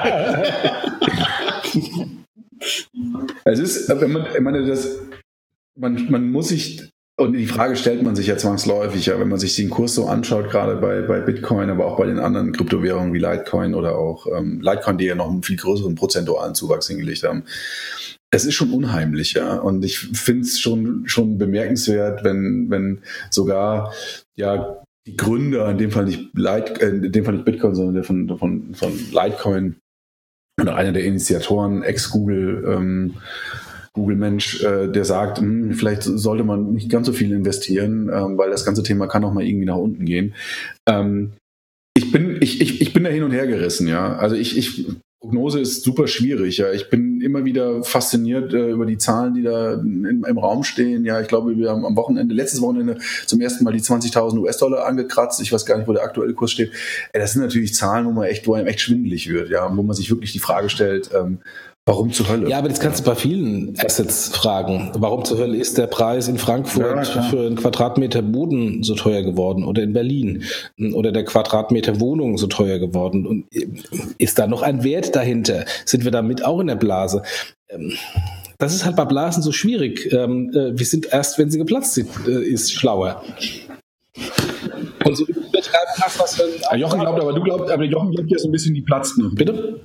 Es ist, wenn man, ich meine, das, man, man muss sich, und die Frage stellt man sich ja zwangsläufig, ja, wenn man sich den Kurs so anschaut, gerade bei, bei Bitcoin, aber auch bei den anderen Kryptowährungen wie Litecoin oder auch ähm, Litecoin, die ja noch einen viel größeren prozentualen Zuwachs hingelegt haben. Es ist schon unheimlich, ja, und ich finde es schon, schon bemerkenswert, wenn, wenn sogar, ja, die Gründer, in dem Fall nicht Lite, äh, in dem Fall nicht Bitcoin, sondern der von, von, von Litecoin, oder einer der Initiatoren, Ex-Google, ähm, Google-Mensch, äh, der sagt, hm, vielleicht sollte man nicht ganz so viel investieren, ähm, weil das ganze Thema kann auch mal irgendwie nach unten gehen. Ähm, ich bin, ich, ich, ich bin da hin und her gerissen, ja. Also ich, ich, Prognose ist super schwierig, ja. Ich bin immer wieder fasziniert äh, über die Zahlen, die da in, im Raum stehen. Ja, ich glaube, wir haben am Wochenende, letztes Wochenende zum ersten Mal die zwanzigtausend US-Dollar angekratzt. Ich weiß gar nicht, wo der aktuelle Kurs steht. Ey, das sind natürlich Zahlen, wo man echt, wo einem echt schwindelig wird, ja, wo man sich wirklich die Frage stellt, ähm, warum zur Hölle? Ja, aber das kannst du bei vielen Assets fragen. Warum zur Hölle ist der Preis in Frankfurt ja, für einen Quadratmeter Boden so teuer geworden oder in Berlin oder der Quadratmeter Wohnung so teuer geworden? Und ist da noch ein Wert dahinter? Sind wir damit auch in der Blase? Das ist halt bei Blasen so schwierig. Wir sind erst, wenn sie geplatzt sind, ist schlauer. Und so betreiben hast, was wir... Ja, Jochen glaubt, aber du glaubst, aber Jochen glaubt ja so ein bisschen, die platzt noch. Bitte?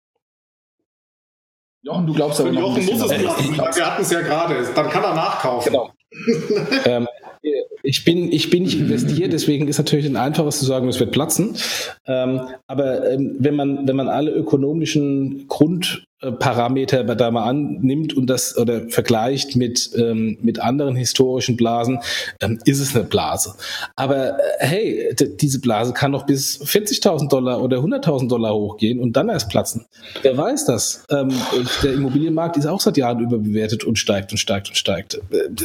Jochen, du glaubst aber Für noch Jochen ein bisschen. muss es platzen. Wir hatten es ja gerade. Dann kann er nachkaufen. Genau. ähm, ich, bin, ich bin nicht investiert, deswegen ist natürlich ein einfaches zu sagen, es wird platzen. Ähm, aber ähm, wenn man, wenn man alle ökonomischen Grundparameter da mal annimmt und das oder vergleicht mit, ähm, mit anderen historischen Blasen, ähm, ist es eine Blase. Aber äh, hey, d- diese Blase kann doch bis vierzigtausend Dollar oder hunderttausend Dollar hochgehen und dann erst platzen. Wer weiß das? Ähm, der Immobilienmarkt ist auch seit Jahren überbewertet und steigt und steigt und steigt.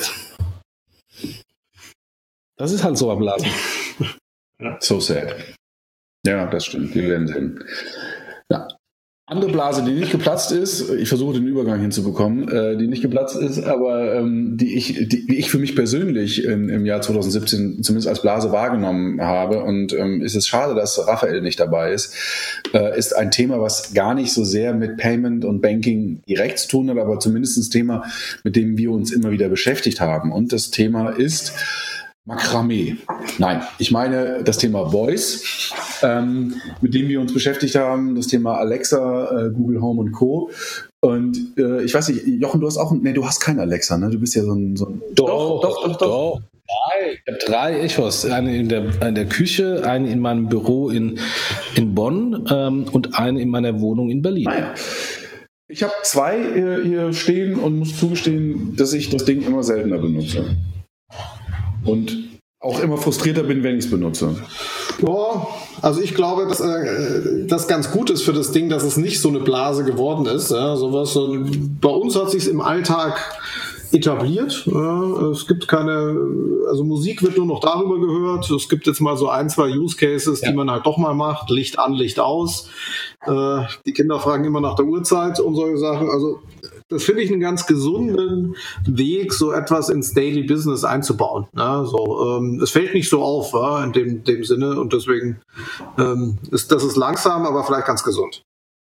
Das ist halt so am Blasen. So sad. Ja, das stimmt. Wir werden sehen. Ja. Andere Blase, die nicht geplatzt ist, ich versuche den Übergang hinzubekommen, äh, die nicht geplatzt ist, aber ähm, die, ich, die, die ich für mich persönlich in, im Jahr zwanzig siebzehn zumindest als Blase wahrgenommen habe, und ähm, ist es schade, dass Raphael nicht dabei ist, äh, ist ein Thema, was gar nicht so sehr mit Payment und Banking direkt zu tun hat, aber zumindest ein Thema, mit dem wir uns immer wieder beschäftigt haben. Und das Thema ist Makramee. Nein, ich meine das Thema Voice, ähm, mit dem wir uns beschäftigt haben, das Thema Alexa, äh, Google Home und Co. Und äh, ich weiß nicht, Jochen, du hast auch, nee, du hast kein Alexa, ne? Du bist ja so ein... So ein doch, doch, doch, doch. doch. Drei. Ich habe drei Echos. Eine in der, in der Küche, eine in meinem Büro in, in Bonn ähm, und eine in meiner Wohnung in Berlin. Ah, ja. Ich habe zwei äh, hier stehen und muss zugestehen, dass ich das Ding immer seltener benutze. Und auch immer frustrierter bin, wenn ich es benutze. Ja, also ich glaube, dass äh, das ganz gut ist für das Ding, dass es nicht so eine Blase geworden ist. Ja, sowas, so, bei uns hat sich im Alltag etabliert. Es gibt keine, also Musik wird nur noch darüber gehört. Es gibt jetzt mal so ein, zwei Use Cases, die ja. man halt doch mal macht. Licht an, Licht aus. Die Kinder fragen immer nach der Uhrzeit und solche Sachen. Also das finde ich einen ganz gesunden Weg, so etwas ins Daily Business einzubauen. Ja, so, ähm, es fällt nicht so auf, ja, in dem, dem Sinne, und deswegen ähm, ist das ist langsam, aber vielleicht ganz gesund.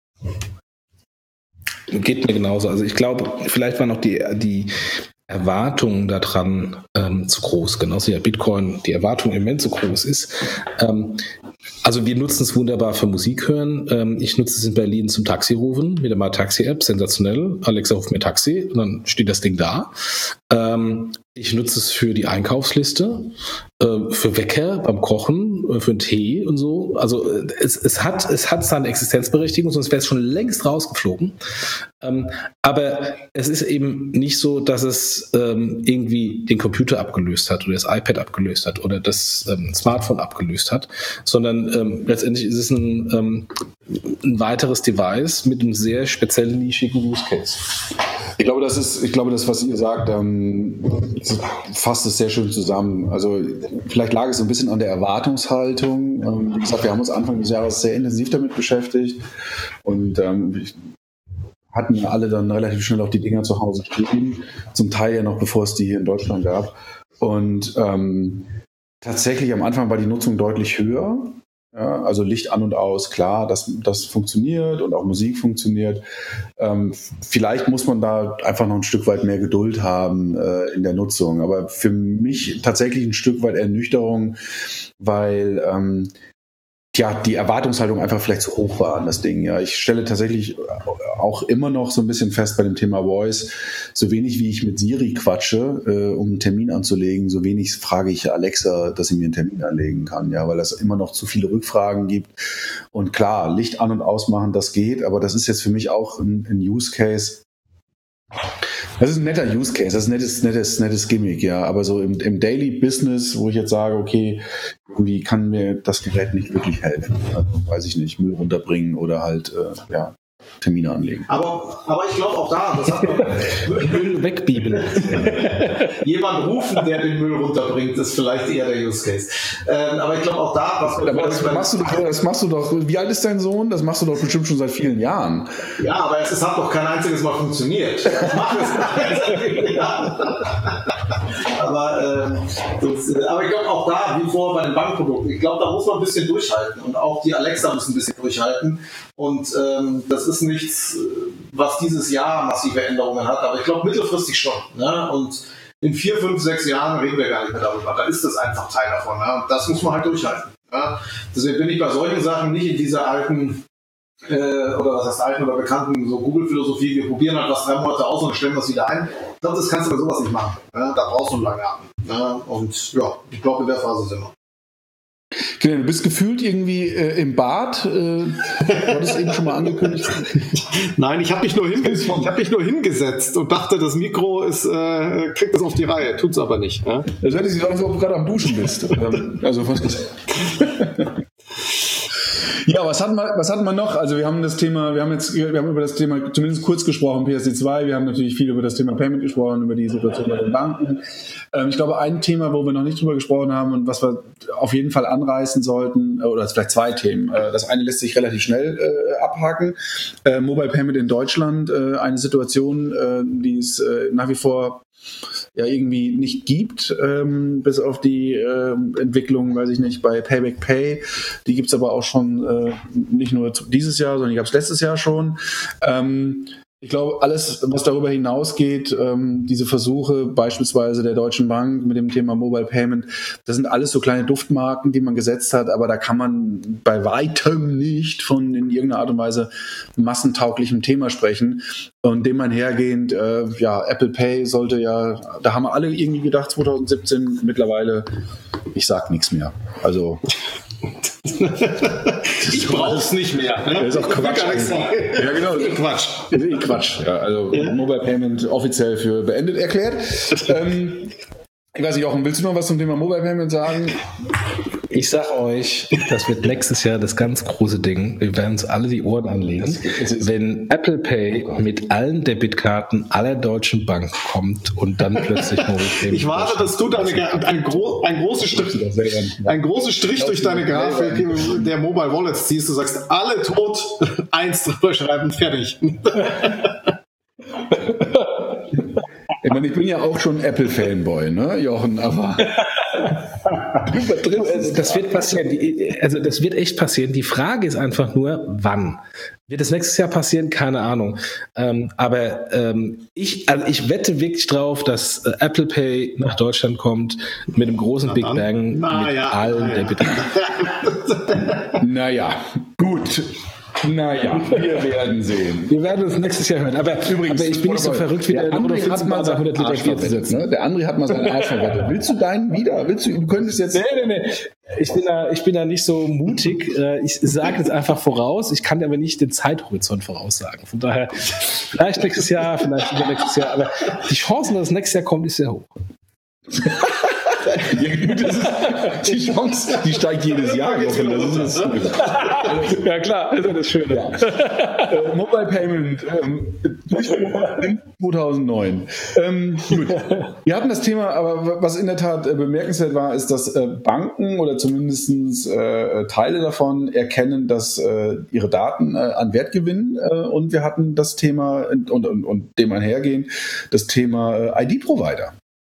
Geht mir genauso. Also ich glaube, vielleicht waren auch die, die Erwartungen daran ähm, zu groß, genauso wie ja Bitcoin die Erwartung im Moment so groß ist. Ähm, also wir nutzen es wunderbar für Musik hören. Ähm, ich nutze es in Berlin zum Taxi-Rufen mit der My Taxi-App, sensationell. Alexa ruft mir Taxi und dann steht das Ding da. Ähm, ich nutze es für die Einkaufsliste, äh, für Wecker beim Kochen, äh, für einen Tee und so. Also äh, es, es hat es hat seine Existenzberechtigung, sonst wäre es schon längst rausgeflogen. Ähm, aber es ist eben nicht so, dass es ähm, irgendwie den Computer abgelöst hat oder das iPad abgelöst hat oder das ähm, Smartphone abgelöst hat, sondern ähm, letztendlich ist es ein, ähm, ein weiteres Device mit einem sehr speziellen, nischigen Use Case. Ich glaube, das ist, ich glaube, das, was ihr sagt, ähm, fasst es sehr schön zusammen. Also vielleicht lag es so ein bisschen an der Erwartungshaltung. Ähm, wie gesagt, wir haben uns Anfang des Jahres sehr intensiv damit beschäftigt und ähm, hatten ja alle dann relativ schnell auch die Dinger zu Hause stehen, zum Teil ja noch bevor es die hier in Deutschland gab. Und ähm, tatsächlich am Anfang war die Nutzung deutlich höher. Ja, also Licht an und aus, klar, das, das funktioniert und auch Musik funktioniert. Ähm, vielleicht muss man da einfach noch ein Stück weit mehr Geduld haben äh, in der Nutzung. Aber für mich tatsächlich ein Stück weit Ernüchterung, weil ähm, ja, die Erwartungshaltung einfach vielleicht zu hoch war an das Ding. Ja, ich stelle tatsächlich auch immer noch so ein bisschen fest bei dem Thema Voice, so wenig wie ich mit Siri quatsche, äh, um einen Termin anzulegen, so wenig frage ich Alexa, dass sie mir einen Termin anlegen kann, ja, weil es immer noch zu viele Rückfragen gibt. Und klar, Licht an- und ausmachen, das geht, aber das ist jetzt für mich auch ein, ein Use Case. Das ist ein netter Use Case, das ist ein nettes, nettes, nettes Gimmick, ja. Aber so im, im Daily Business, wo ich jetzt sage, okay, irgendwie kann mir das Gerät nicht wirklich helfen. Also, weiß ich nicht, Müll runterbringen oder halt, äh, ja, Termine anlegen. Aber, aber ich glaube auch da, das hat man Müll wegbieben. Jemand rufen, der den Müll runterbringt, ist vielleicht eher der Use Case. Ähm, aber ich glaube auch da, was aber das machst du doch, das machst du doch. Wie alt ist dein Sohn? Das machst du doch bestimmt schon seit vielen Jahren. Ja, aber es, es hat doch kein einziges Mal funktioniert. Ich mache es nicht. aber, ähm, das, aber ich glaube auch da, wie vorher bei den Bankprodukten, ich glaube, da muss man ein bisschen durchhalten und auch die Alexa muss ein bisschen durchhalten. Und ähm, das ist nichts, was dieses Jahr massive Änderungen hat, aber ich glaube mittelfristig schon. Ne? Und in vier, fünf, sechs Jahren reden wir gar nicht mehr darüber. Da ist das einfach Teil davon. Ne? Und das muss man halt durchhalten. Ne? Deswegen bin ich bei solchen Sachen nicht in dieser alten, äh, oder was heißt alten oder bekannten so Google-Philosophie, wir probieren halt was drei Monate aus und stellen das wieder ein. Ich glaube, das kannst du bei sowas nicht machen. Ne? Da brauchst du einen langen Atem. Ne? Und ja, ich glaube, in der Phase sind wir. Du bist gefühlt irgendwie äh, im Bad. Äh, du hattest eben schon mal angekündigt. Nein, ich habe mich, hab mich nur hingesetzt und dachte, das Mikro ist, äh, kriegt das auf die Reihe. Tut's aber nicht. Ja? Das hört sich so an, als ob du gerade am Duschen bist. Also was ist Ja, was hatten wir, was hatten wir noch? Also wir haben das Thema, wir haben jetzt, wir haben über das Thema zumindest kurz gesprochen, P S C zwei, wir haben natürlich viel über das Thema Payment gesprochen, über die Situation bei den Banken. Ähm, ich glaube, ein Thema, wo wir noch nicht drüber gesprochen haben und was wir auf jeden Fall anreißen sollten, oder vielleicht zwei Themen. Äh, das eine lässt sich relativ schnell äh, abhaken. Äh, Mobile Payment in Deutschland, äh, eine Situation, äh, die es äh, nach wie vor ja irgendwie nicht gibt, ähm, bis auf die äh, Entwicklung, weiß ich nicht, bei Payback Pay. Die gibt's aber auch schon äh, nicht nur dieses Jahr, sondern die gab's letztes Jahr schon. Ähm, ich glaube, alles, was darüber hinausgeht, ähm, diese Versuche beispielsweise der Deutschen Bank mit dem Thema Mobile Payment, das sind alles so kleine Duftmarken, die man gesetzt hat, aber da kann man bei weitem nicht von in irgendeiner Art und Weise massentauglichem Thema sprechen. Und dem einhergehend, äh, ja, Apple Pay sollte ja, da haben wir alle irgendwie gedacht, zwanzig siebzehn, mittlerweile, ich sag nichts mehr. Also ich brauch's nicht mehr. Ne? Das ist auch Quatsch. Ja, genau. Das ist Quatsch. Das ist Quatsch. Ja, also ja. Mobile Payment offiziell für beendet erklärt. ähm, ich weiß nicht, Jochen, willst du noch was zum Thema Mobile Payment sagen? Ich sag euch, das wird nächstes Jahr das ganz große Ding. Wir werden uns alle die Ohren anlegen, wenn Apple Pay mit allen Debitkarten aller deutschen Banken kommt und dann plötzlich Mobile Ich warte, dass du deine, ein, gro- ein großes Strich, ein großes Strich durch deine Grafik der Mobile Wallets ziehst. Du sagst, alle tot, eins drüber schreiben, fertig. Ich meine, ich bin ja auch schon Apple-Fanboy, ne, Jochen, aber das wird passieren. Also das wird echt passieren. Die Frage ist einfach nur, wann? Wird es nächstes Jahr passieren? Keine Ahnung. Ähm, aber ähm, ich, also ich wette wirklich drauf, dass äh, Apple Pay nach Deutschland kommt mit einem großen Na Big Bang Na mit ja, allen na ja. der naja, gut. Naja, wir werden sehen. Wir werden uns nächstes Jahr hören. Aber übrigens, aber ich bin nicht so verrückt wie der, der André hat mal sein hundert Liter Arsch verwettet, ne? Der André hat mal seinen Arsch verwettet. Willst du deinen wieder? Willst du, du könntest jetzt... Nee, nee, nee. Ich bin da, ich bin da nicht so mutig. Ich sage jetzt einfach voraus. Ich kann aber nicht den Zeithorizont voraussagen. Von daher, vielleicht nächstes Jahr, vielleicht nächstes Jahr. Aber die Chancen, dass es nächstes Jahr kommt, ist sehr hoch. Ja, das ist, die Chance, die steigt jedes Jahr. Jochen, das ist das ja klar, das ist das Schöne. Ja. äh, Mobile Payment ähm, zweitausendneun. Ähm, gut. Wir hatten das Thema, aber was in der Tat äh, bemerkenswert war, ist, dass äh, Banken oder zumindest äh, Teile davon erkennen, dass äh, ihre Daten äh, an Wert gewinnen. Äh, und wir hatten das Thema und, und, und dem einhergehen, das Thema äh, I D-Provider.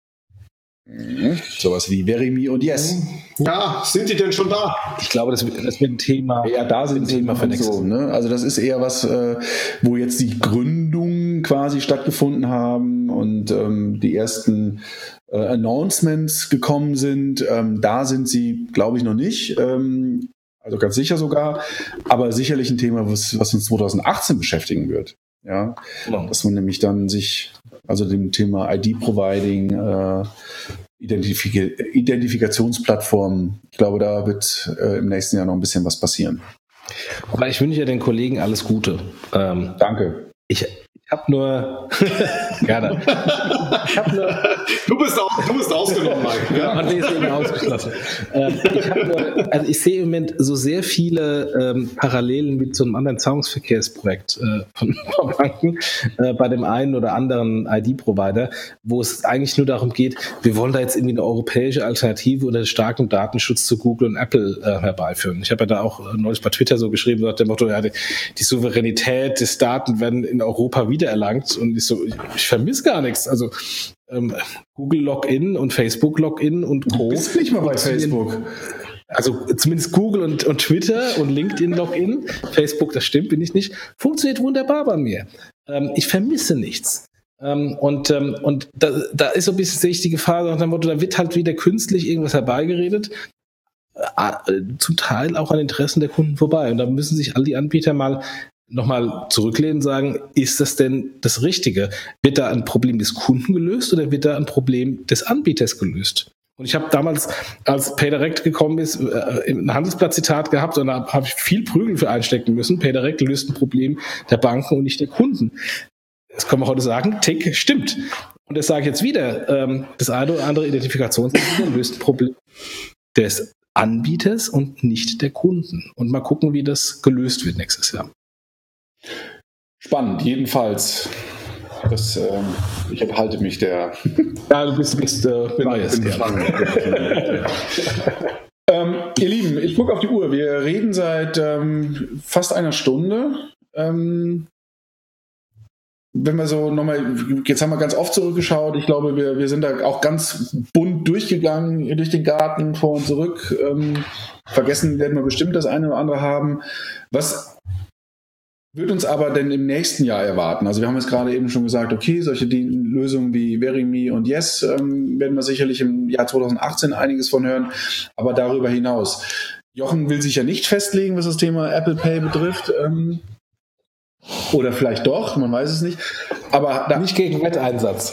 Mhm. Sowas wie Verimi und Yes. Ja, sind die denn schon da? Ich glaube, das wird, das wird ein Thema. Ja, da sind ein Thema für so, ne? Also das ist eher was, äh, wo jetzt die Gründungen quasi stattgefunden haben und ähm, die ersten äh, Announcements gekommen sind. Ähm, da sind sie, glaube ich, noch nicht. Ähm, also ganz sicher sogar. Aber sicherlich ein Thema, was, was uns zweitausendachtzehn beschäftigen wird. Ja, genau. Dass man nämlich dann sich, also dem Thema I D-Providing, äh, Identifik- Identifikationsplattformen, ich glaube, da wird äh, im nächsten Jahr noch ein bisschen was passieren. Aber ich wünsche ja den Kollegen alles Gute. Ähm, Danke. Ich, ich habe nur... Gerne. Ich hab nur du, bist auch, du bist ausgenommen, Mike. Ja, André ist eben ausgeschlossen. ähm, ich, hab nur, also ich sehe im Moment so sehr viele ähm, Parallelen mit so einem anderen Zahlungsverkehrsprojekt äh, von Banken äh, bei dem einen oder anderen I D-Provider, wo es eigentlich nur darum geht, wir wollen da jetzt irgendwie eine europäische Alternative unter starkem Datenschutz zu Google und Apple äh, herbeiführen. Ich habe ja da auch äh, neulich bei Twitter so geschrieben, so nach dem Motto, ja, die, die Souveränität des Daten werden in Europa wiedererlangt und ich so, ich, ich vermisse gar nichts. Also ähm, Google Login und Facebook Login und Co. Du bist nicht mal bei Facebook. Also zumindest Google und, und Twitter und LinkedIn Login. Facebook, das stimmt, bin ich nicht. Funktioniert wunderbar bei mir. Ähm, ich vermisse nichts. Ähm, und ähm, und da, da ist so ein bisschen, sehe ich die Gefahr, nach dem Motto, da wird halt wieder künstlich irgendwas herbeigeredet. Äh, zum Teil auch an Interessen der Kunden vorbei. Und da müssen sich all die Anbieter mal nochmal zurücklehnen und sagen, ist das denn das Richtige? Wird da ein Problem des Kunden gelöst oder wird da ein Problem des Anbieters gelöst? Und ich habe damals, als PayDirect gekommen ist, ein Handelsblatt-Zitat gehabt und da habe ich viel Prügel für einstecken müssen. PayDirect löst ein Problem der Banken und nicht der Kunden. Das kann man heute sagen, tick, stimmt. Und das sage ich jetzt wieder, das eine oder andere Identifikationssystem löst ein Problem des Anbieters und nicht der Kunden. Und mal gucken, wie das gelöst wird nächstes Jahr. Spannend, jedenfalls. Das, ähm, ich halte mich der. Ja, du bist, bist äh, biased, ja. ähm, ihr Lieben, ich gucke auf die Uhr. Wir reden seit ähm, fast einer Stunde. Ähm, wenn wir so nochmal, jetzt haben wir ganz oft zurückgeschaut. Ich glaube, wir, wir sind da auch ganz bunt durchgegangen, durch den Garten, vor und zurück. Ähm, vergessen werden wir bestimmt das eine oder andere haben. Was wird uns aber denn im nächsten Jahr erwarten? Also wir haben jetzt gerade eben schon gesagt, okay, solche Lösungen wie Verimi und Yes ähm, werden wir sicherlich im Jahr zweitausendachtzehn einiges von hören, aber darüber hinaus. Jochen will sich ja nicht festlegen, was das Thema Apple Pay betrifft. Ähm, oder vielleicht doch, man weiß es nicht. Aber da nicht gegen Wetteinsatz.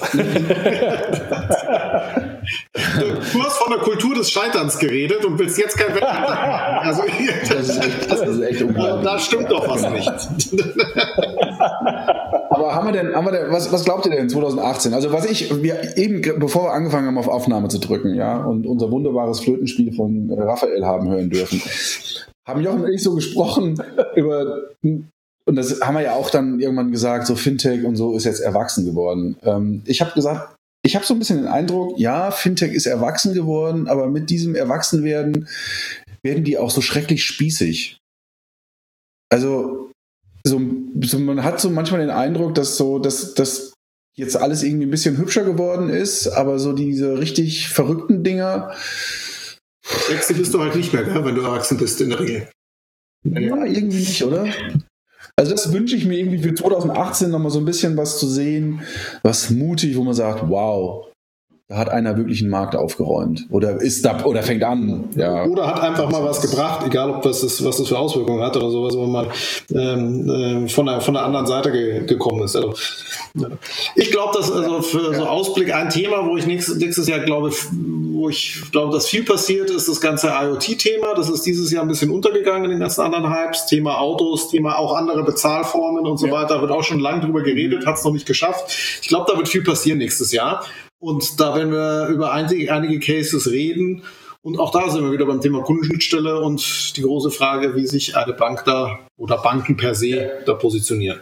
Du hast von der Kultur des Scheiterns geredet und willst jetzt kein Wetteinsatz machen. Also, das ist echt, das ist echt unglaublich. Da stimmt doch was nicht. Aber aber haben wir denn, haben wir denn, was, was glaubt ihr denn zwanzig achtzehn? Also was ich, wir eben, bevor wir angefangen haben, auf Aufnahme zu drücken, ja, und unser wunderbares Flötenspiel von Raphael haben hören dürfen, haben Jochen und ich so gesprochen über, und das haben wir ja auch dann irgendwann gesagt, so Fintech und so ist jetzt erwachsen geworden. Ähm, ich habe gesagt, ich habe so ein bisschen den Eindruck, ja, Fintech ist erwachsen geworden, aber mit diesem Erwachsenwerden werden die auch so schrecklich spießig. Also so, so man hat so manchmal den Eindruck, dass so, dass, dass jetzt alles irgendwie ein bisschen hübscher geworden ist, aber so diese richtig verrückten Dinger. Sexy bist du halt nicht mehr, gell, wenn du erwachsen bist in der Regel. Ja, irgendwie nicht, oder? Also das wünsche ich mir irgendwie für zwanzig achtzehn nochmal so ein bisschen was zu sehen, was mutig, wo man sagt, wow, da hat einer wirklich einen Markt aufgeräumt oder ist da oder fängt an. Ja. Oder hat einfach mal was gebracht, egal ob das ist, was das für Auswirkungen hat oder sowas, wo man mal ähm, äh, von, der, von der anderen Seite ge- gekommen ist. Also, ja. Ich glaube, dass also für so Ausblick ein Thema, wo ich nächstes, nächstes Jahr glaube, wo ich glaube, dass viel passiert ist, das ganze IoT-Thema. Das ist dieses Jahr ein bisschen untergegangen in den ganzen anderen Hypes. Thema Autos, Thema auch andere Bezahlformen und so ja. weiter. Wird auch schon lange drüber geredet, hat es noch nicht geschafft. Ich glaube, da wird viel passieren nächstes Jahr. Und da werden wir über einige, einige Cases reden. Und auch da sind wir wieder beim Thema Kundenschnittstelle und die große Frage, wie sich eine Bank da oder Banken per se da positionieren.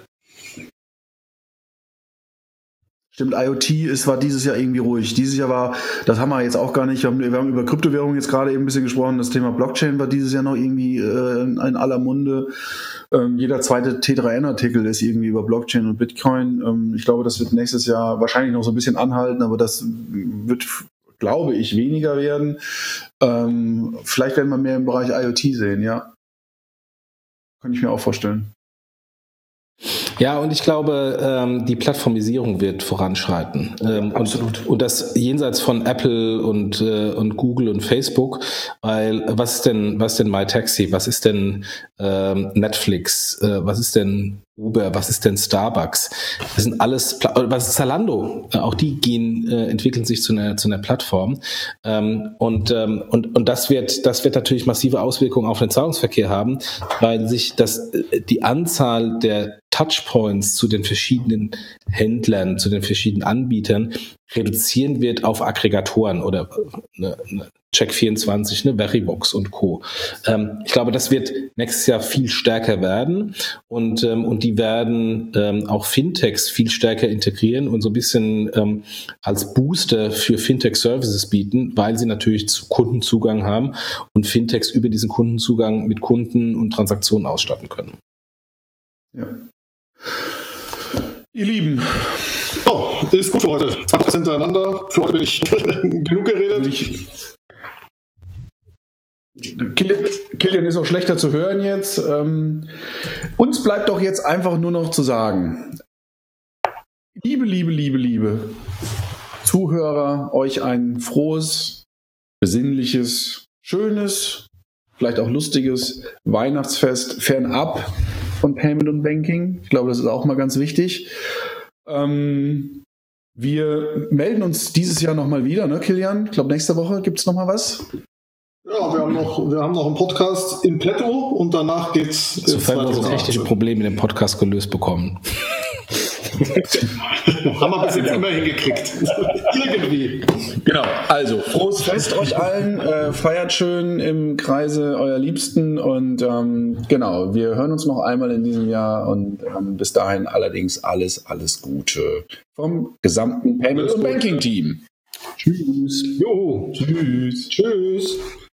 Stimmt, IoT ist, war dieses Jahr irgendwie ruhig. Dieses Jahr war, das haben wir jetzt auch gar nicht, wir haben, wir haben über Kryptowährungen jetzt gerade eben ein bisschen gesprochen, das Thema Blockchain war dieses Jahr noch irgendwie äh, in aller Munde. Ähm, jeder zweite T drei N-Artikel ist irgendwie über Blockchain und Bitcoin. Ähm, ich glaube, das wird nächstes Jahr wahrscheinlich noch so ein bisschen anhalten, aber das wird, glaube ich, weniger werden. Ähm, vielleicht werden wir mehr im Bereich IoT sehen, ja. Kann ich mir auch vorstellen. Ja, und ich glaube, ähm, die Plattformisierung wird voranschreiten. Ähm, Absolut. Und, und das jenseits von Apple und, äh, und Google und Facebook, weil was ist denn, was ist denn MyTaxi, was ist denn ähm, Netflix, äh, was ist denn Uber, was ist denn Starbucks? Das sind alles, was ist Zalando? Auch die gehen, äh, entwickeln sich zu einer, zu einer Plattform. Ähm, und, ähm, und, und das wird, das wird natürlich massive Auswirkungen auf den Zahlungsverkehr haben, weil sich das, die Anzahl der Touchpoints zu den verschiedenen Händlern, zu den verschiedenen Anbietern reduzieren wird auf Aggregatoren oder eine, eine Check vierundzwanzig, eine Verivox und Co. Ähm, ich glaube, das wird nächstes Jahr viel stärker werden und, ähm, und die werden ähm, auch Fintechs viel stärker integrieren und so ein bisschen ähm, als Booster für Fintech-Services bieten, weil sie natürlich zu Kundenzugang haben und Fintechs über diesen Kundenzugang mit Kunden und Transaktionen ausstatten können. Ja. Ihr Lieben, oh, ist gut für heute. zwanzig hintereinander. Für heute bin ich genug geredet. Ich, Kilian ist auch schlechter zu hören jetzt. Ähm, uns bleibt doch jetzt einfach nur noch zu sagen, liebe, liebe, liebe, liebe Zuhörer, euch ein frohes, besinnliches, schönes, vielleicht auch lustiges Weihnachtsfest fernab von Payment und Banking. Ich glaube, das ist auch mal ganz wichtig. Ähm, wir melden uns dieses Jahr nochmal wieder, ne, Kilian? Ich glaube, nächste Woche gibt es nochmal was. Ja, wir haben noch, wir haben noch einen Podcast in petto und danach geht's. Sofern wir das technische Problem in dem Podcast gelöst bekommen. Haben wir bis jetzt immer hingekriegt. Irgendwie. Genau, also frohes Fest euch allen, äh, feiert schön im Kreise eurer Liebsten und ähm, genau, wir hören uns noch einmal in diesem Jahr und ähm, bis dahin allerdings alles, alles Gute vom gesamten Payment- und Banking-Team. Tschüss. Jo, tschüss. Tschüss.